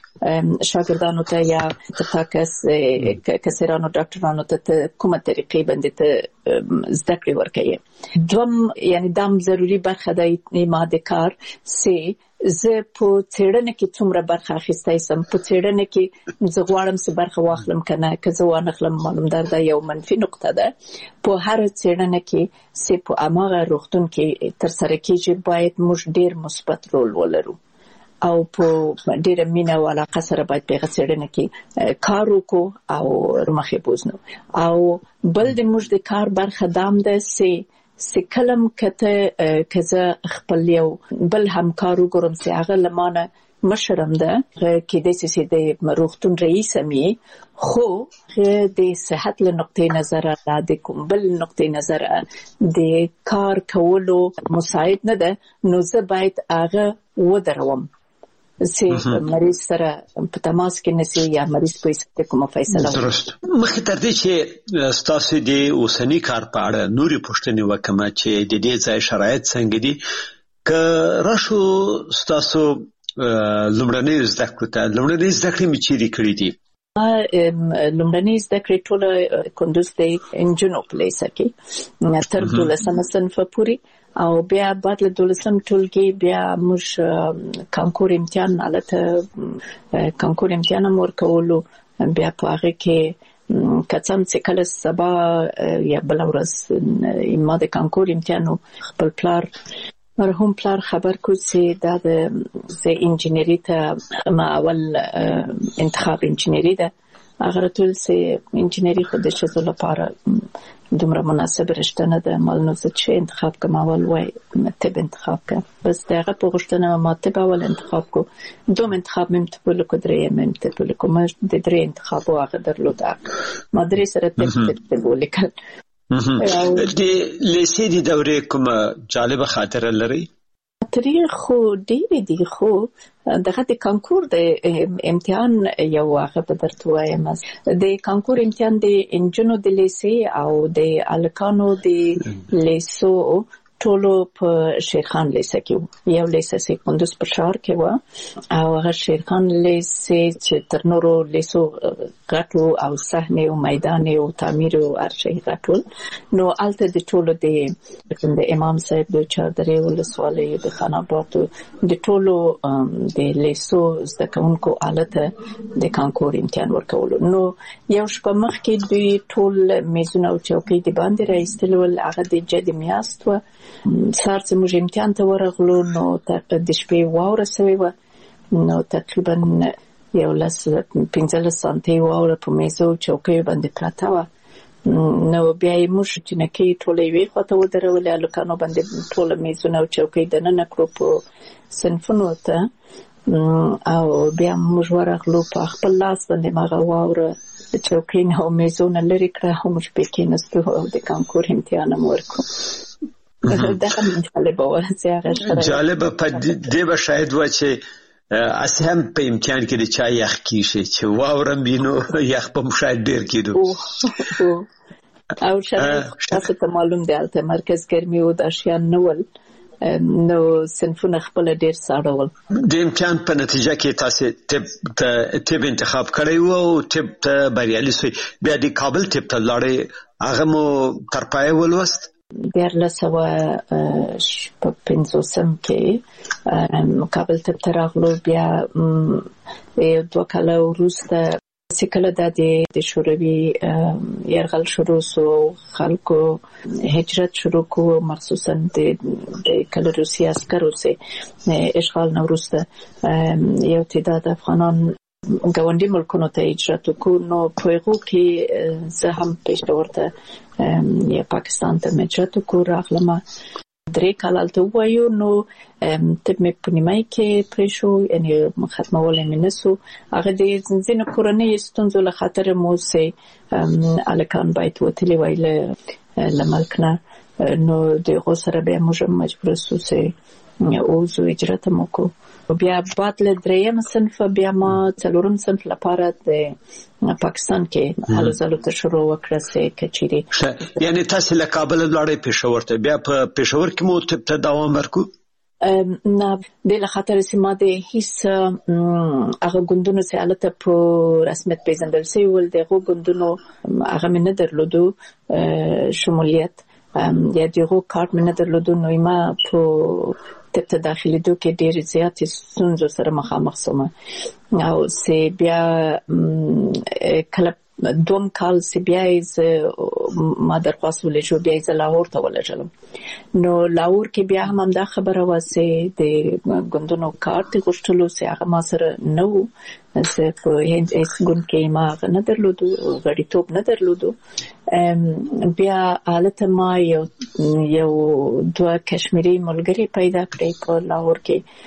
شاګردانو ته یا تفاکس کسرانو ډاکټرانو ته کومه طریقې باندې ته زده کړې ورکوي دوم یعنی دام ضروری برخه د ماده کار سي زه په څېړنه کې څومره برخه اخیستای سم په څېړنه کې زه غواړم چې برخه واخلم کنه که زه وانخلم معلومدار ده یو منفي نقطه ده په هر څېړنه کې چې په اماغه روغتون کې تر سره کېږي باید موږ ډیر مثبت رول ولرو او په ډیره مینه او علاقه سره باید په څېړنه کې کار وکړو او مخې بوزنو او بل د موږ د کار برخه دام ده چې سکلم کته کزه خپل یو بل همکارو ګورم چې هغه لمانه مشرم ده کې د سي د روغتون رئیس مې خو د صحت له نقطې نظر د کوم بل نقطې نظر د کار کولو مساعد نه ده نو زه باید هغه ودروم چې مریض سره په تماس کې نسی یا مریض په څه کومه فیصله درست مخکې تر دې چې تاسو د اوسنی کار په اړه نوري پوښتنې وکم چې د دې ځای شرایط څنګه دي که راشو تاسو لومړنۍ زده کړې ته لومړنۍ زده کړې مې چیرې کړې دي لومړنۍ زده کړې ټول کندوز د انجنونو په لیسه کې تر دولسمه صنف پورې او بیا بعد له دولسم ټولګي بیا موږ کانکور امتحان حالت کانکور امتحان ورکولو بیا په هغه کې کڅم چې کله سبا یا بل ورځ ما د کانکور امتحان خپل پلار مرحوم پلار خبر کو چې دا د انجینری ته ما اول انتخاب انجینری ده هغه ټول چې انجینری خو د شزو لپاره دومره مناسب رشته نه ده مالنو زه چې انتخاب کوم اول وای طب انتخاب کوم بس دغه په غوښتنه ما طب اول انتخاب کو دوم انتخاب مم ته په لکه درې مم ته په لکه ما د درې انتخاب واغه درلود ما درې سره طب ته ولیکل د لیسې د دورې کوم جالب خاطره لري تاریخ خو ډېر دي خو دغه د کانکور د امتحان یو هغه په درته وایم د کانکور امتحان د انجنونو د لیسې او د الکانو د لیسو ټولو په شیرخان لیسه کې یو لیسه سي کندوز په شهر کې و او هغه شیرخان لیسه چې تر نورو لیسو غټو او صحنه او میدان او تعمیر او ارشي غټول نو الته د ټولو د د امام صاحب د چادرې ولسوالۍ د خاناباد د ټولو د لیسو زده کوونکو الته د کانکور امتحان ورکول نو یو شپه مخکې دوی ټول میزونه او چوکۍ د باندې راایستل هغه د جدي میاست و سار چې موږ امتحان ته ورغلو نو تقریبا د شپې واوره سوی و نو تقریبا یو لس پنځلس سانتي واوره په میزو چوکۍ باندې پراته و نو بیا یې موږ جنکې ټولې وی خواته ودرولې الکانو باندې ټول میزونه او چوکۍ دننه کړو په صنفونو ته او بیا موږ ورغلو په خپل لاس باندې ماغه واوره چوکۍ نه میزونه لري کړه هم موږ په کې نستو او د کانکور امتحان ورکو دا هم جالب و جالب په دې به شاید و چې اسهم په امتحان کې د چا یخ کیږي چې واورم بینو یخ په مشاهد ډیر کېدو او شاید تاسو ته معلوم دی البته مرکز ګرمي او د اشیان نول نو صنفونه خپل ډیر ساړول. د امتحان په نتیجه کې تاسو طب ته طب انتخاب کړی وو او طب ته بریالي شوي، بیا د کابل طب ته لاړې، هغه مو تر پایه ولوست؟ دیارلس سوه شپږ پنځوسم کې کابل طب ته راغلو، بیا یو دوه کاله وروسته چې کله د شوروي یرغل شروع شو، خلکو هجرت شروع کو، مخصوصا د کله روسي عسکرو سه اشغال نه وروسته یو تعداد افغانان ګاونډي ملکونو ته هجرت وکړو. نو په هغو کې زه هم پېښور ته یا پاکستان ته هجرت وکړو، راغلم درې کاله هلته ووایو. نو طب مې په نیمایي کې پرې شو، یعنې ختمولی مې نه سو. هغه د ځینو کورنیو ستونزو له خاطره مو چې هلکان باید وتلي وای له ملک نه، نو د هغو سره بیا موږ مجبور سو چې ووځو، هجرت هم وکړو. بیا بعد له درېیم صنف بیا ما څلورم صنف لپاره د پاکستان کې هلو ځلو ته شروع وکړه چې کچېرې. یعنی تاسو له کابل لاړې پېښور ته، بیا په پېښور کې مو طب ته دوام ورکړو؟ نه، د له خاطر چې ما د هیڅ هغه ګوندونو چې هلته په رسمیت پیژندل شوي ول، د هغو ګوندونو هغه مې نه درلودو شمولیت یا د هغو کارت مې نه درلودو. نو ما په طب ته داخلېدو کې ډېرې زیاتې ستونزو سره مخامخ شوم، او چې بیا کله دوم کال چې بیا یې ما درخواست ولېږو، بیا یې زه لاهور ته ولېږلم. نو لاهور کې بیا هم همدا خبره وه چې د ګوندونو کارت یې غوښتلو، چې هغه ما سره نه و، چې په هیڅ ګوند کې ما هغه نه درلودو، غړیتوب نه درلودو. بیا هلته ما یو یو دوه کشمیري ملګري پیدا کړی په لاهور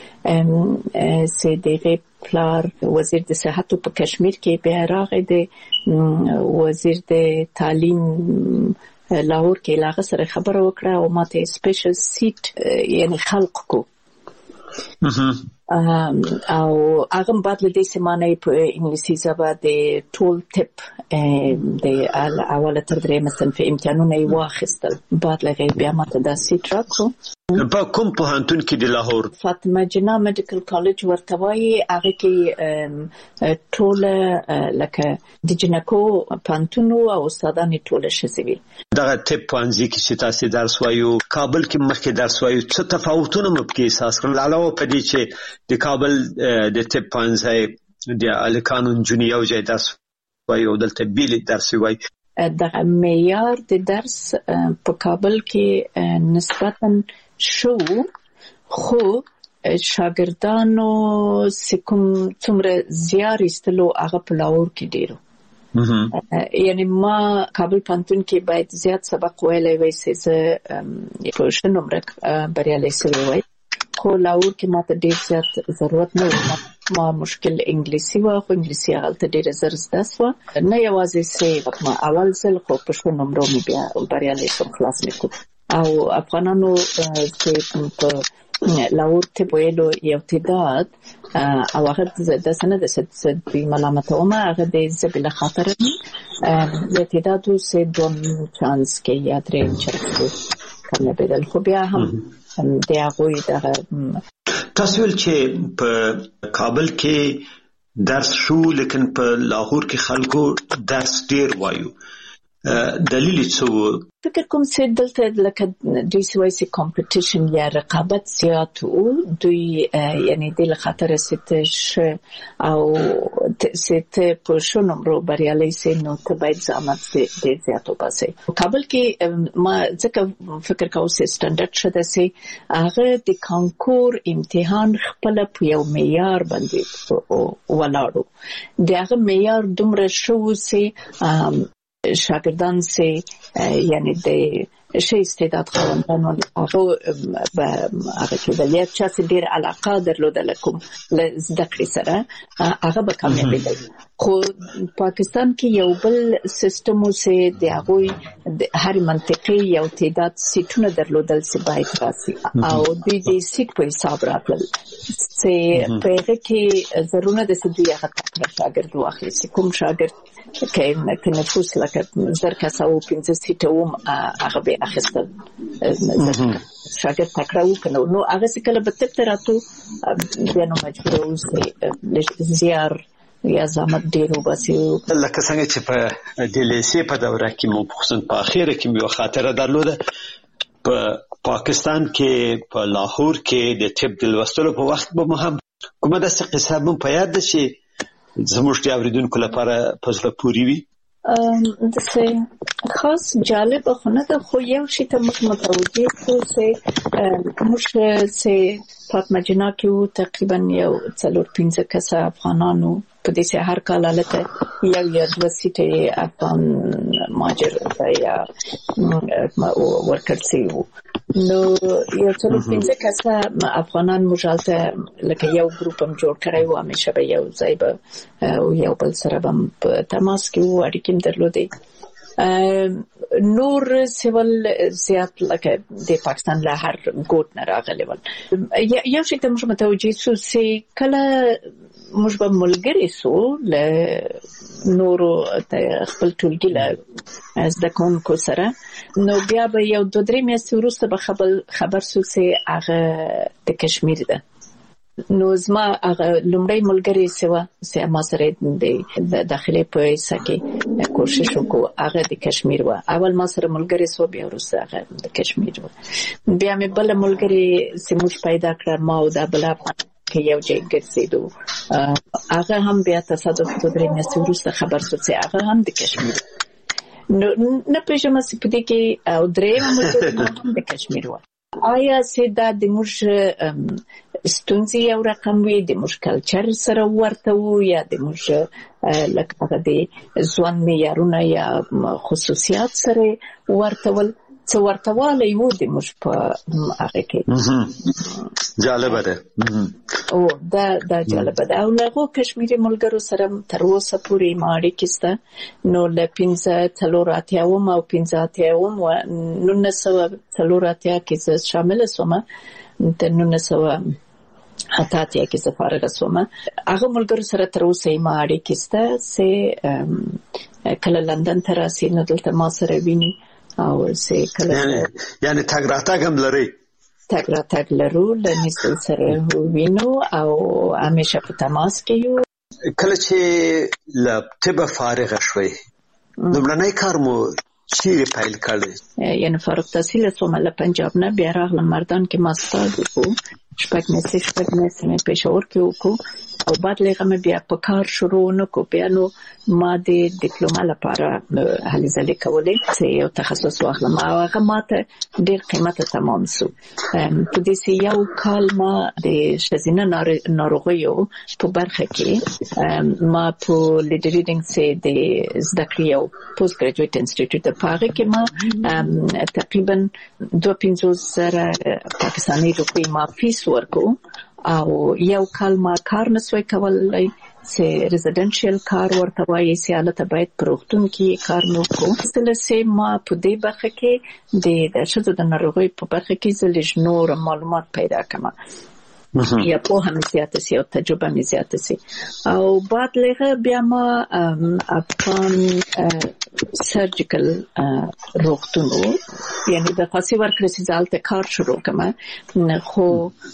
کې، چې د هغې پلار وزیر د صحت په کشمیر کې، بیا راغی د وزیر د تعلیم لاهور کې، له هغه سره خبره وکړه او ما ته سپیشل سیټ یعنې خلق کو. او هغه بعد له دې سیمانه په انګلیسي ژبه د ټول طب د اوله تر درېیمه صنف امتحانونه یې واخیستل. بعد له هغې بیا ما ته دا سیټ راکړو. په کوم پوهنتون کې د لاهور؟ فاطمه جناح میډیکل کالج ورته وایي. هغه کې ټوله لکه د جنکو پوهنتون او استادان یې ټوله ښځې وي. دغه طب پوهنځي کې چې تاسې درس وایو، کابل کې مخکې درس وایو، څه تفاوتونه مو پکې احساس کړل علاوه په دې چې د کابل د طب پوهنځي د هلکانو نجونې یو ځای درس وایي او دلته بیل درس وایي؟ دغه معیار د درس په کابل کې نسبتاً شو، خو شاګردانو چې کوم څومره زیار ایستلو هغه په لاهور کې ډېر. یعنی ما کابل پوهنتون کې باید زیات سبق ویلی وای چې زه په ښه نمره بریالی شوی وای، خو لاهور کې ما ته ډېر زیات ضرورت نه و. ما مشکل انګلیسي وه، خو انګلیسي هلته ډېره زر زده سوه، نه یوازې چې ما اول ځل خو په ښه نمرو مې بیا بریالی شوم، خلاص مې کړو. او افغانانو چې په لاهور طب ویلو یو تعداد، او هغه داسې نه ده چې دوی ملامتومه، هغه د ژبې له خاطره یو تعداد و چې دوم چانس کې یا درېیم چانس کې کامیابېدل، خو بیا هم د هغوی دغه. تاسو ویل چې په کابل کې درس شو، لیکن په لاهور کې خلکو درس ډېر وایو، دلیل څه؟ فکر کوم چې دلته لکه دوی چې وایي چې کمپټیشن یا رقابت زیات و، دوی یعنې دې له خاطره چې ته ښه او چې ته په ښه نمرو بریالی شې، نو ته باید زحمت ډېر زیات وباسې. کابل کې ما ځکه فکر کوم چې سټنډرډ ښه ده چې هغه د کانکور امتحان خپله په یو معیار باندې ولاړ و. د هغه معیار دومره ښه و چې شاگردان چې یعنی د ښه استعداد خاوندان هغه به هغه کېدل، یا چا چې ډېره علاقه درلودله کوم له زده کړې سره، هغه به کامیابېدل. خو پاکستان کې یو بل سیستم اوسه د هغه د هر منطقې یو تعداد سیټونه درلودل چې باید راسي او د دې سیټ په حساب راتل چې په هغه کې ضرورت د سدي هغه شاګرد واخلي چې کوم شاګرد کې کې نفوس لکه زر کسه او پنځه سیټه وم هغه به اخیستل شاګرد تکراو کنه نو هغه څه کله به تر راتو بیا نو مجبور اوسې زیار یا زحمت ډیرو باسي لکه څنګه چې په دلیسي په دوره کې مو خصوصا په اخیره کې یو خاطره درلوده په پاکستان کې په لاهور کې د طب د لوستلو په وخت به مهم کومه د قصه مو په یاد ده چې زموږ د اوریدونکو لپاره په زړه پورې وي د څه خاص جالب خو نه ده خو یو شی ته مخ متوجه شو چې موږ چې فاطمه جنا کې تقریبا یو څلور پنځه کسه افغانانو په دې سه هر کال حالت یو یا دوه سیټه افغان ماجر یا ورکر سی نو یو څلور پنځه کسه افغانان مجالته لکه یو ګروپ هم جوړ کړی و همیشه به یو ځای به او یو بل سره هم په تماس کې و اړیکې درلودې نور سیول زیات لکه د پاکستان له هر ګوټ نه راغلي ول یو شي ته موږ متوجه شو چې کله موږ به ملګری سو له نورو خپل ټولګي له زده کوونکو سره نو بیا به یو دوه درې میاشتې وروسته به خبر خبر سو چې هغه د کشمیر ده نو زما هغه لومړی ملګری سوا چې ما سره د داخلي په حصہ کې کوشش وکړ هغه د کشمیر و اول ما سره ملګری سو بیا وروسته هغه د کشمیر و بیا مې بل ملګری چې موږ پیدا کړ ما او دا بل کې یو ځای ګرځېدو هغه هم بیا تصادف د درې میاشتې وروسته خبر شو چې هغه هم د کشمیر نو نه پېژنم چې په دې کې او درې ملګری هم د کشمیر و آیا چې دا د موږ ستونزې یو رقم وي د موږ کلچر سره ورته وو یا د موږ لکه هغه د ځوان معیارونه یا خصوصیات سره ورته ول څه ورته والی وو د موږ په هغه کې جالبه ده او دا دا جالبه ده او هغه کشمیري ملګرو سره تر اوسه پورې ماړي کېسته نو له پنځه څلور اتیا وم او پنځه اتیا وم و نو سو څلور اتیا کې شامل سوم د نو سو اته اتیا کې سفارت سوم هغه ملګرو سره تر اوسه ماړي کېسته سه کله لندن ته راسي نو دلته ما سره ویني او سه کله یعنی تاګ راتګ هم لري تاګ راتګ لرو لنیسل سره وینو او همیشه په تماس کې یو کله چې ل طب فارغ شوي لومړنی کار مو چیرې پیل کړی یعنی فارغ تحصیل سوم له پنجاب نه بیا راغلم مردان کې ماستر وکړو شپږ میسج شپږ میسج مې پېښور کې وکړو او بعد لغه مې بیا په کار شروع نکو بیا نو ما د ډیپلوما لپاره هلې ځلې کولې چې یو تخصص واخلم او هغه ماته ډېر قیمته تمام شو په دې یو کال ما د ښځینه ناروغیو په برخه کې ما په لیډ ریډینګ سه د زده کړې او پوسټ ګریجویټ انسټیټیوټ په هغه کې ما تقریبا دوه پنځوس زره پاکستاني روپۍ ما فیس ورکو او یو کال ما کار نسوي کولای چې ریزیدنشل کار ورته وایي چې حالت باید پروختون کې کار نو کو ستل سه ما په دې برخه کې د شذو د ناروغي په برخه کې زلج نور معلومات پیدا کما یا په هم زیاته سي او تجربه مې زیاته سي او بعد لغه بیا ما افغان سرجیکل روغتونو یعنی د خاصي ورکړې ځالته کار شروع کما خو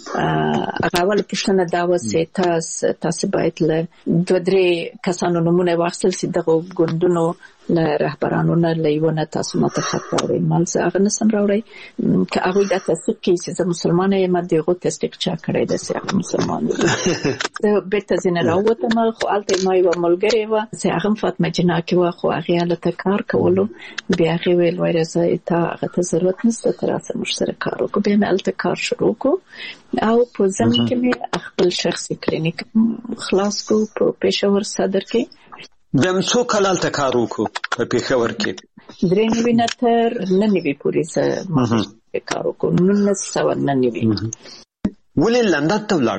اول پښتنه دا وسه تاسو تاسو باید له دوه درې کسانو نمونه واخیستل چې دغه ګوندونو له رهبرانو نه لیونه تاسو ماته خبرې مال څه هغه نسم راوړی که هغه د تاسو کې چې مسلمان یې مدغه تصدیق چا کړی د سیاق مسلمان زه به تاسو نه راوته ما خو الته ما یو ملګری و چې هغه فاطمه جنا کې و خو هغه له کار کولو بیا هغه ویل وایي چې تا هغه ضرورت نشته تر اوسه مش سره کار وکړو بیا مې الته کار شروع کو او په ځم کې مې خپل شخصي کلینیک خلاص کو په پېښور صدر کې د څو کال ته کار وکړو په پېښور کې درې نوي نه تر نن نوي پورې زه کار وکړو نن څه ونه نوي ولې لندن ته ولاړې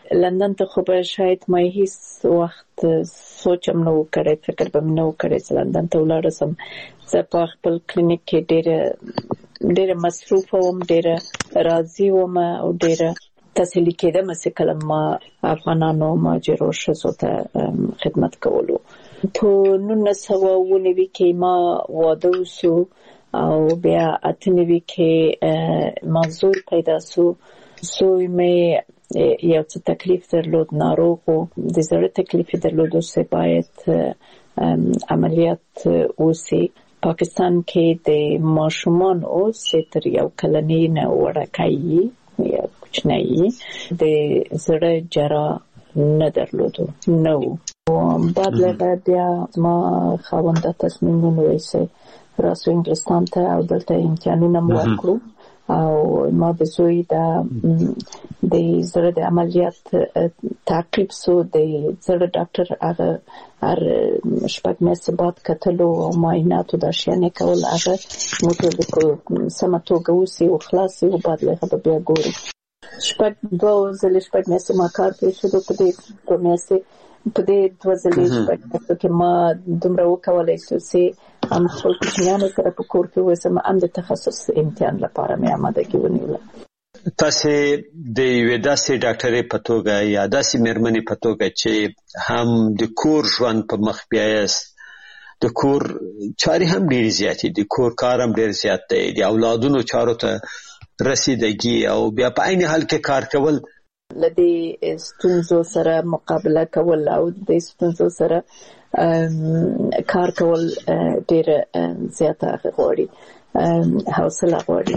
لندن ته خو به شاید ما هیڅ وخت سوچ هم نه وکړی، فکر به مې نه وکړی چې لندن ته ولاړ شم. زه په خپل کلینیک کې ډېره ډېره مصروفه وم، ډېره راضي وم او ډېره تسلي کېدم چې کله ما افغانانو مهاجرو ښځو ته خدمت کولو. په نولس سوه اووه نوي کې ما واده وشو او بیا اته نوي کې ما زوی پیدا شو. زوی مې یو څه تکلیف درلود، ناروغ و، د زړه تکلیف درلود چې باید عملیات وشي. پاکستان کې د ماشومانو چې تر یو کلنۍ نه وړکۍ یا کوچنۍ د زړه جراح نه درلودو نه و. بعد له بیا ما خاوند تصمیم ونیو چې راسو انګلستان ته او دلته امتحانونه مو وکړو او ما د زوی د د زړه د عملیات تعقیب سو. د زړه ډاکټر هغه هر شپږ میاشتې بعد کتلو او معاینات او داشیانې کول، هغه موږ د سمه توګه وسي او خلاصي او بعد له هغه بیا ګورو. شپږ دوه ځلې شپږ میاشتې ما کار پرېښود. په دې دوه میاشتې په دې دوه ځلې شپږ میاشتو کې ما دومره وکولی شو چې هم خپل کوچنیانو سره په کور کې اوسم، هم د تخصص امتحان لپاره مې آمادګي ونیوله. تاسو د یوې داسې ډاکټرې په توګه یا داسې مېرمنې په توګه چې هم د کور ژوند په مخ بیایاست، د کور چارې هم ډېرې زیاتې دي، کور کار هم ډېر زیات دی، د اولادونو چارو ته رسیدګي او بیا په عین حال کې کار کول، له دې ستونزو سره مقابله کول او د ستونزو سره کار کول ډېر زیاته غواړي، حوصله غواړي.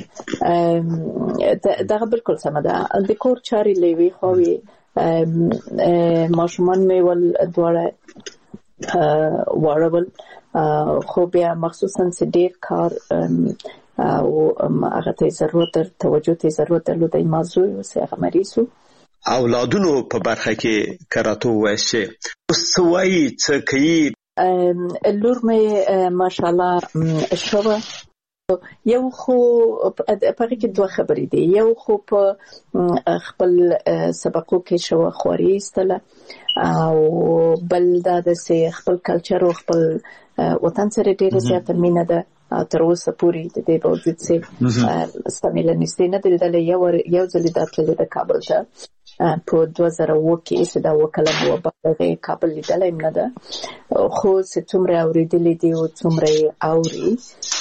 دغه بالکل سمه ده. د کور چارې له یوې خواوې ماشومان مې ول دواړه واړول، خو بیا مخصوصا چې ډېر کار او هغه ته ضرورت در توجه ته ضرورت درلود. ما زوی اوس هغه مریض و. اولادونو په برخه کې کراته وایي اوس وایي څه کوي؟ لور مې ماشاءالله شوه. یو خو په کې دوه خبرې دي. یو خو په خپل سبقو کې شوه خواري ایستله او بل دا د خپل کلچر او خپل وطن سره ډېره زیاته مینه ده. تر اوسه پورې د دې باوجود چې سمېله نږدې نه دلدله یو یو ځل دا تللې ده کابل ته په دوه زره اووه کې چې دا اووه کلن وه، بعد هغې کابل لیدلی هم نه ده، خو چې څومره اورېدلي دي او څومره یې اوري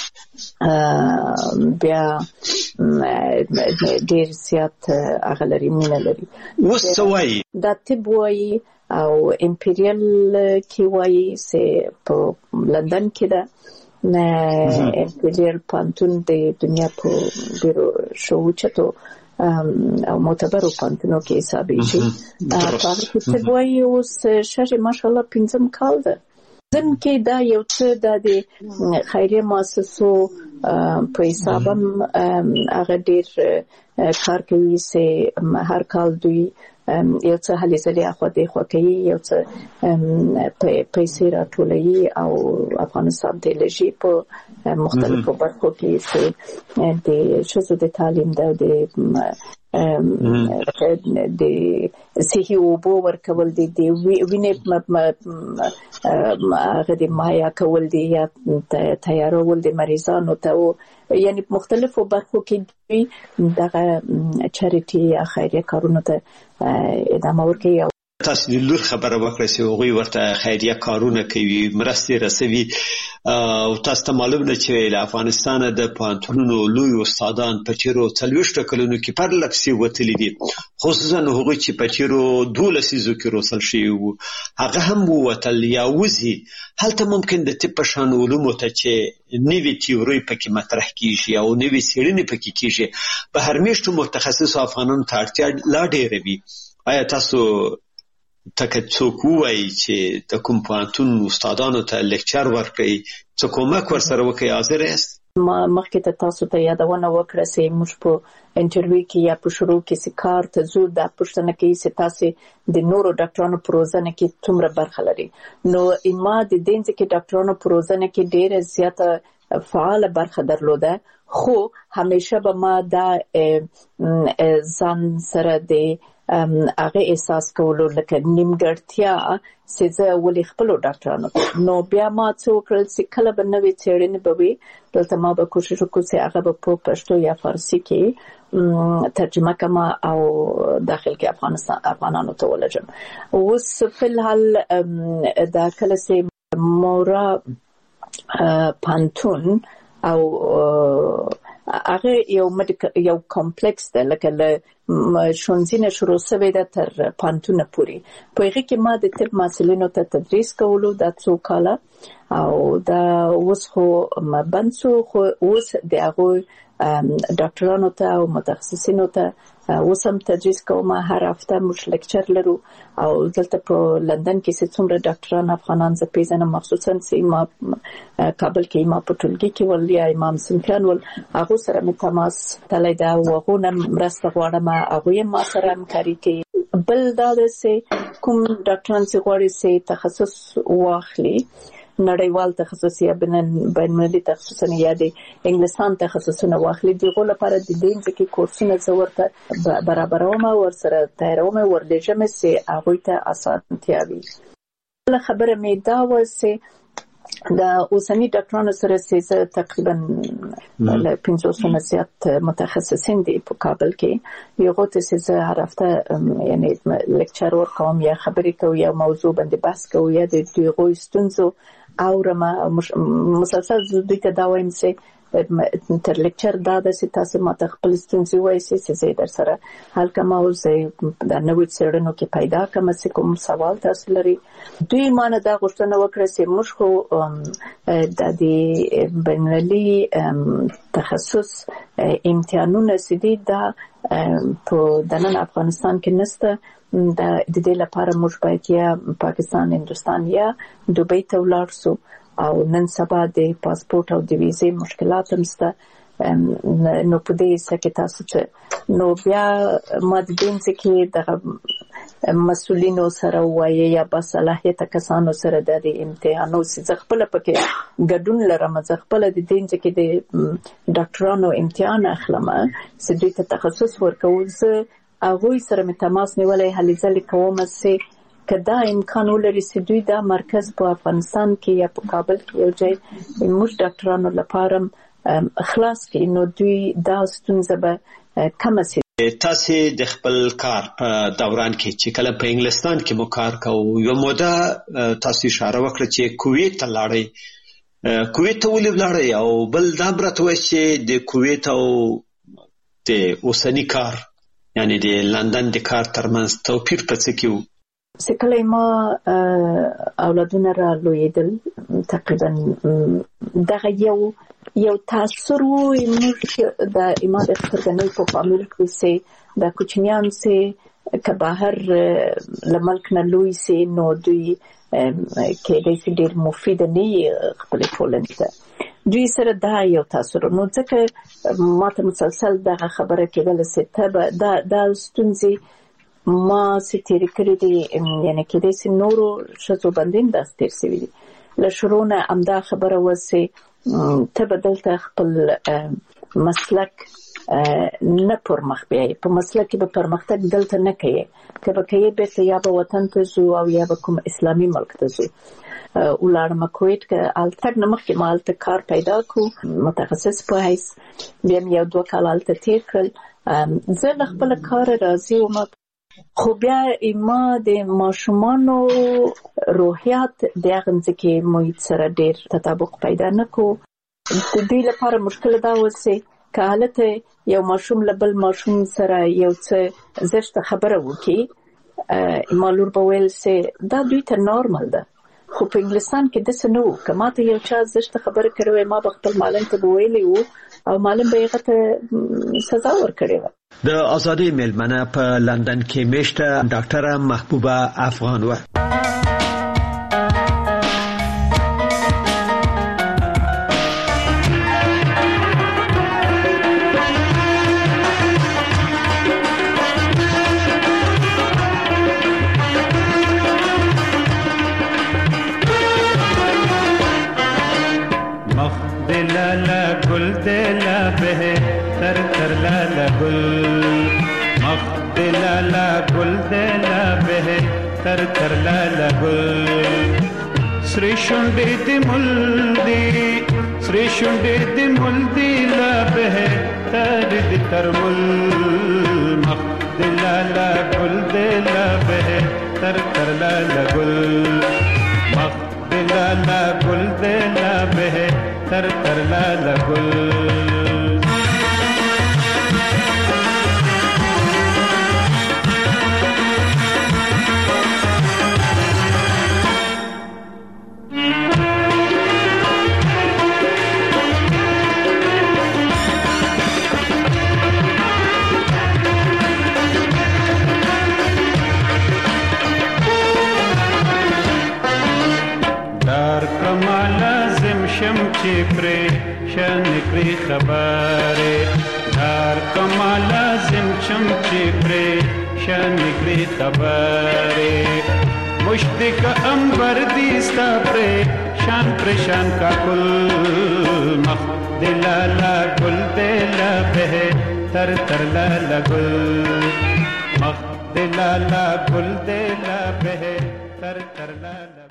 بیا ډېر زیات هغه لري، مینه لري. اوس څه وایي؟ دا طب وایي او امپیریل کې وایي چې په لندن کې ده. امپیریل پانتون د دنیا په ډېرو شوچتو او معتبرو پانتونو کې حسابېږي. په هغه کې طب وایي اوس شاید ماشاءالله پنځم کال ده. ځکه کې دا یو څه د خیریه مؤسسو په حساب هم هغه ډېر کار کوي چې هر کال دوی یو څه هلې ځلې اخوا دېخوا کوي، یو څه پیسې راټولوي او افغانستان ته یې لېږي په مختلفو برخو کې چې د ښځو د تعلیم ده، د د صحي اوبو ورکول دي، د وینې هغه د مهیا کول دي یا تیارول د مریضانو ته، یعنې په مختلفو برخو کې دوی دغه چریټي یا خیریه کارونو ته ادامه ورکوي. تاسو د لور خبره وکړه چې هغوی ورته خیریه کارونه کوي، مرستې رسوي او تاسو ته معلوم ده چې له افغانستانه د پوهنتونونو لوی استادان په تېرو څلوېښتو کلونو کې پرله پسې وتلي دي، خصوصا هغوی چې په تېرو دولس لسیزو کې روزل شوي وو، هغه هم ووتل یا وځي. هلته ممکن د طب په شان علومو ته چې نوې تیورۍ پکې مطرح کېږي او نوې څېړنې پکې کېږي، بهر میشتو متخصصو افغانانو ته اړتیا لا ډېره وي. آیا تاسو تکه څوک ووایي چې د کوم پوهنتون استادانو ته لیکچر ورکوي، څه کومک ورسره وکړي، حاضر یاست؟ ما مخکې ته تاسو ته یادونه وکړه چې موږ په انټرویو کې یا په شروع کې چې کار ته ځو دا پوښتنه کوي چې تاسو د نورو ډاکټرانو په روزنه کې څومره برخه لري. نو ما د دې ځکه ډاکټرانو په روزنه کې ډېره زیاته فعال برخه درلوده، خو همیشه به ما دا ځان سره د هغه احساس کولو لکه نیمګړتیا چې زه ولې خپل ډاکټرانو نو بیا ما څو کړل چې کله به نوې څېړنې به وي دلته ما به کوشش وکړو چې هغه به په پښتو یا فارسی کې ترجمه کما او داخل کې افغانستان افغانانو ته ولجم اوس فلحال دا کله چې مورا پانتون او هغه یو یو کمپلیکس ده لکه له شونځینه شروع شوی ده تر پانتونه پوري په هغه کې ما د طب محصلینو ته تدریس کولو د څو کاله او دا اوس خو بنسو خو اوس د هغه ډاکټرانو ته او متخصصینو ته اوس هم تدریس کوم هر هفته موږ لیکچر لرو او دلته په لندن کې څومره ډاکټران افغانان ز پیژنم مخصوصا چې ما کابل کې ما په ټولګي کې ول یا امام سنخان ول هغه سره مې تماس تلای دا وغونه مرسته غواړم هغه ما سره همکاري کوي بل دا چې کوم ډاکټران چې غواړي چې تخصص واخلي نړیوال تخصصي بین المللي تخصصونه یا د انګلیسان تخصصونه واخلي دغه لپاره د دې ځکه کورسونه زورته برابروم او سره تیروم ورلېجم سي هغه ته اسانتیا وي خبره مې دا و چې دا اوسنی ډاکټرانو سره چې تقریبا له پنځوس نه زیات متخصصین دي په کابل کې یو غوته چې هر هفته یعنی لیکچر ورکوم یا خبرې کوم یا موضوع باندې بحث کوم یا د دغه ستونزو اورم مسلسل دوی ته دا وایم چې تر لیکچر دا د تاسو ماته خپل ستونزې وایي چې زه در سره حل کوم او زه د نوې څېړنو کې پیدا کوم چې کوم سوال تاسو لري دوی مانه دا غوښتنه وکړه چې موږ خو د دې بینالمللي تخصص امتحانونه سدي دا په دنن افغانستان کې نشته د دې لپاره موږ باید یا پاکستان هندستان یا دوبۍ ته ولاړ شو او نن سبا د پاسپورت او د ویزې مشکلات هم شته نو په دې سکه تاسو چې نو بیا مدین چې د مسولینو سره وایي یا بصلاحیت کسانو سره د امتحانو چې خپل پکې ګډون لرم چې خپل د دین چې د ډاکټرانو امتحان اخلم چې دوی ته تخصص ورکول زه هغه سره مې تماس نیولې هلي ځلې کوم چې کدا امکان ولري چې دوی دا مرکز په افغانستان کې یا په کابل کې یو ځای موږ ډاکټرانو لپاره خلاص کړي نو دوی دا ستونزه به کم شي تاسو د خپل کار په دوران کې چې کله په انګلستان کې مو کار کوو یو موده تاسو اشاره وکړه چې کویت ته لاړې کویت ته ولې لاړې او بل دا برته و چې د کویت او د اوسنی کار یعنی د لندن د کار ترمنځ توپیر په څه کې و سکله ما اولادونه را لویدل تقریبا دغه یو یو تاثر وو موږ د ایماد سترګنې په فامیل کې سي د کوچنیان سي که بهر لملک نه لوی سي نو دوی کې د دې ډېر مفید نه خپل ټولنې ته دوی سره دا یو تاثر نو ځکه ماته مسلسل دغه خبره کېدل چې ته دا د ستونزې ما ستیر کړی دی یعنی کې د نورو شتو باندې د ستیر سوي دي له شروع نه امدا خبره وسه ته بدلته خپل مسلک نه پرمخ بیاي په مسلک کې به پرمختګ دلته نه کوي که به کوي به یا به وطن ته زو او یا به کوم اسلامي ملک ته زو ولارم کویت کې التګ نه مخکې مال ته کار پیدا کو متخصص په هیڅ بیا یو دوه کال الته تیر کړل زه خپل کار راځي او ما خو بیا ما د ماشومانو روحیات د هغه ځکه محیط سره ډېر تطابق پیدا نکو د دې لپاره مشکل دا و چې که حالته یو ماشوم له بل ماشوم سره یو څه زشت خبره وکړي مالور به ویل چې دا دوی ته نارمل ده خو په انګلستان کې داسې نه وو که ماته یو چا زشت خبره کړې ما به خپل معلم ته ویلې وو او معلم به یې ته سزا ورکړې وه د آزادۍ میلمنه په لندن کې میشته ډاکټره محبوبه افغان و تر تر لالا گل مخ دلالا گل تر تر لاله ګل سری شونډې دې مل دي سری شونډې دې مل دي لا به تر دې تر مل مخ دې لاله ګل دې لا به تر تر لاله ګل مخ دې لاله ګل دې لا به تر تر لاله ګل چې پرې شان کړی خبره دار کما لازم چم چې پرې شان کړی خبره مشتق انبر دي ستا پرې شان پر شان کا کل مخ دلالا گل دلا به تر تر لالا گل مخ دلالا گل دلا به تر تر لالا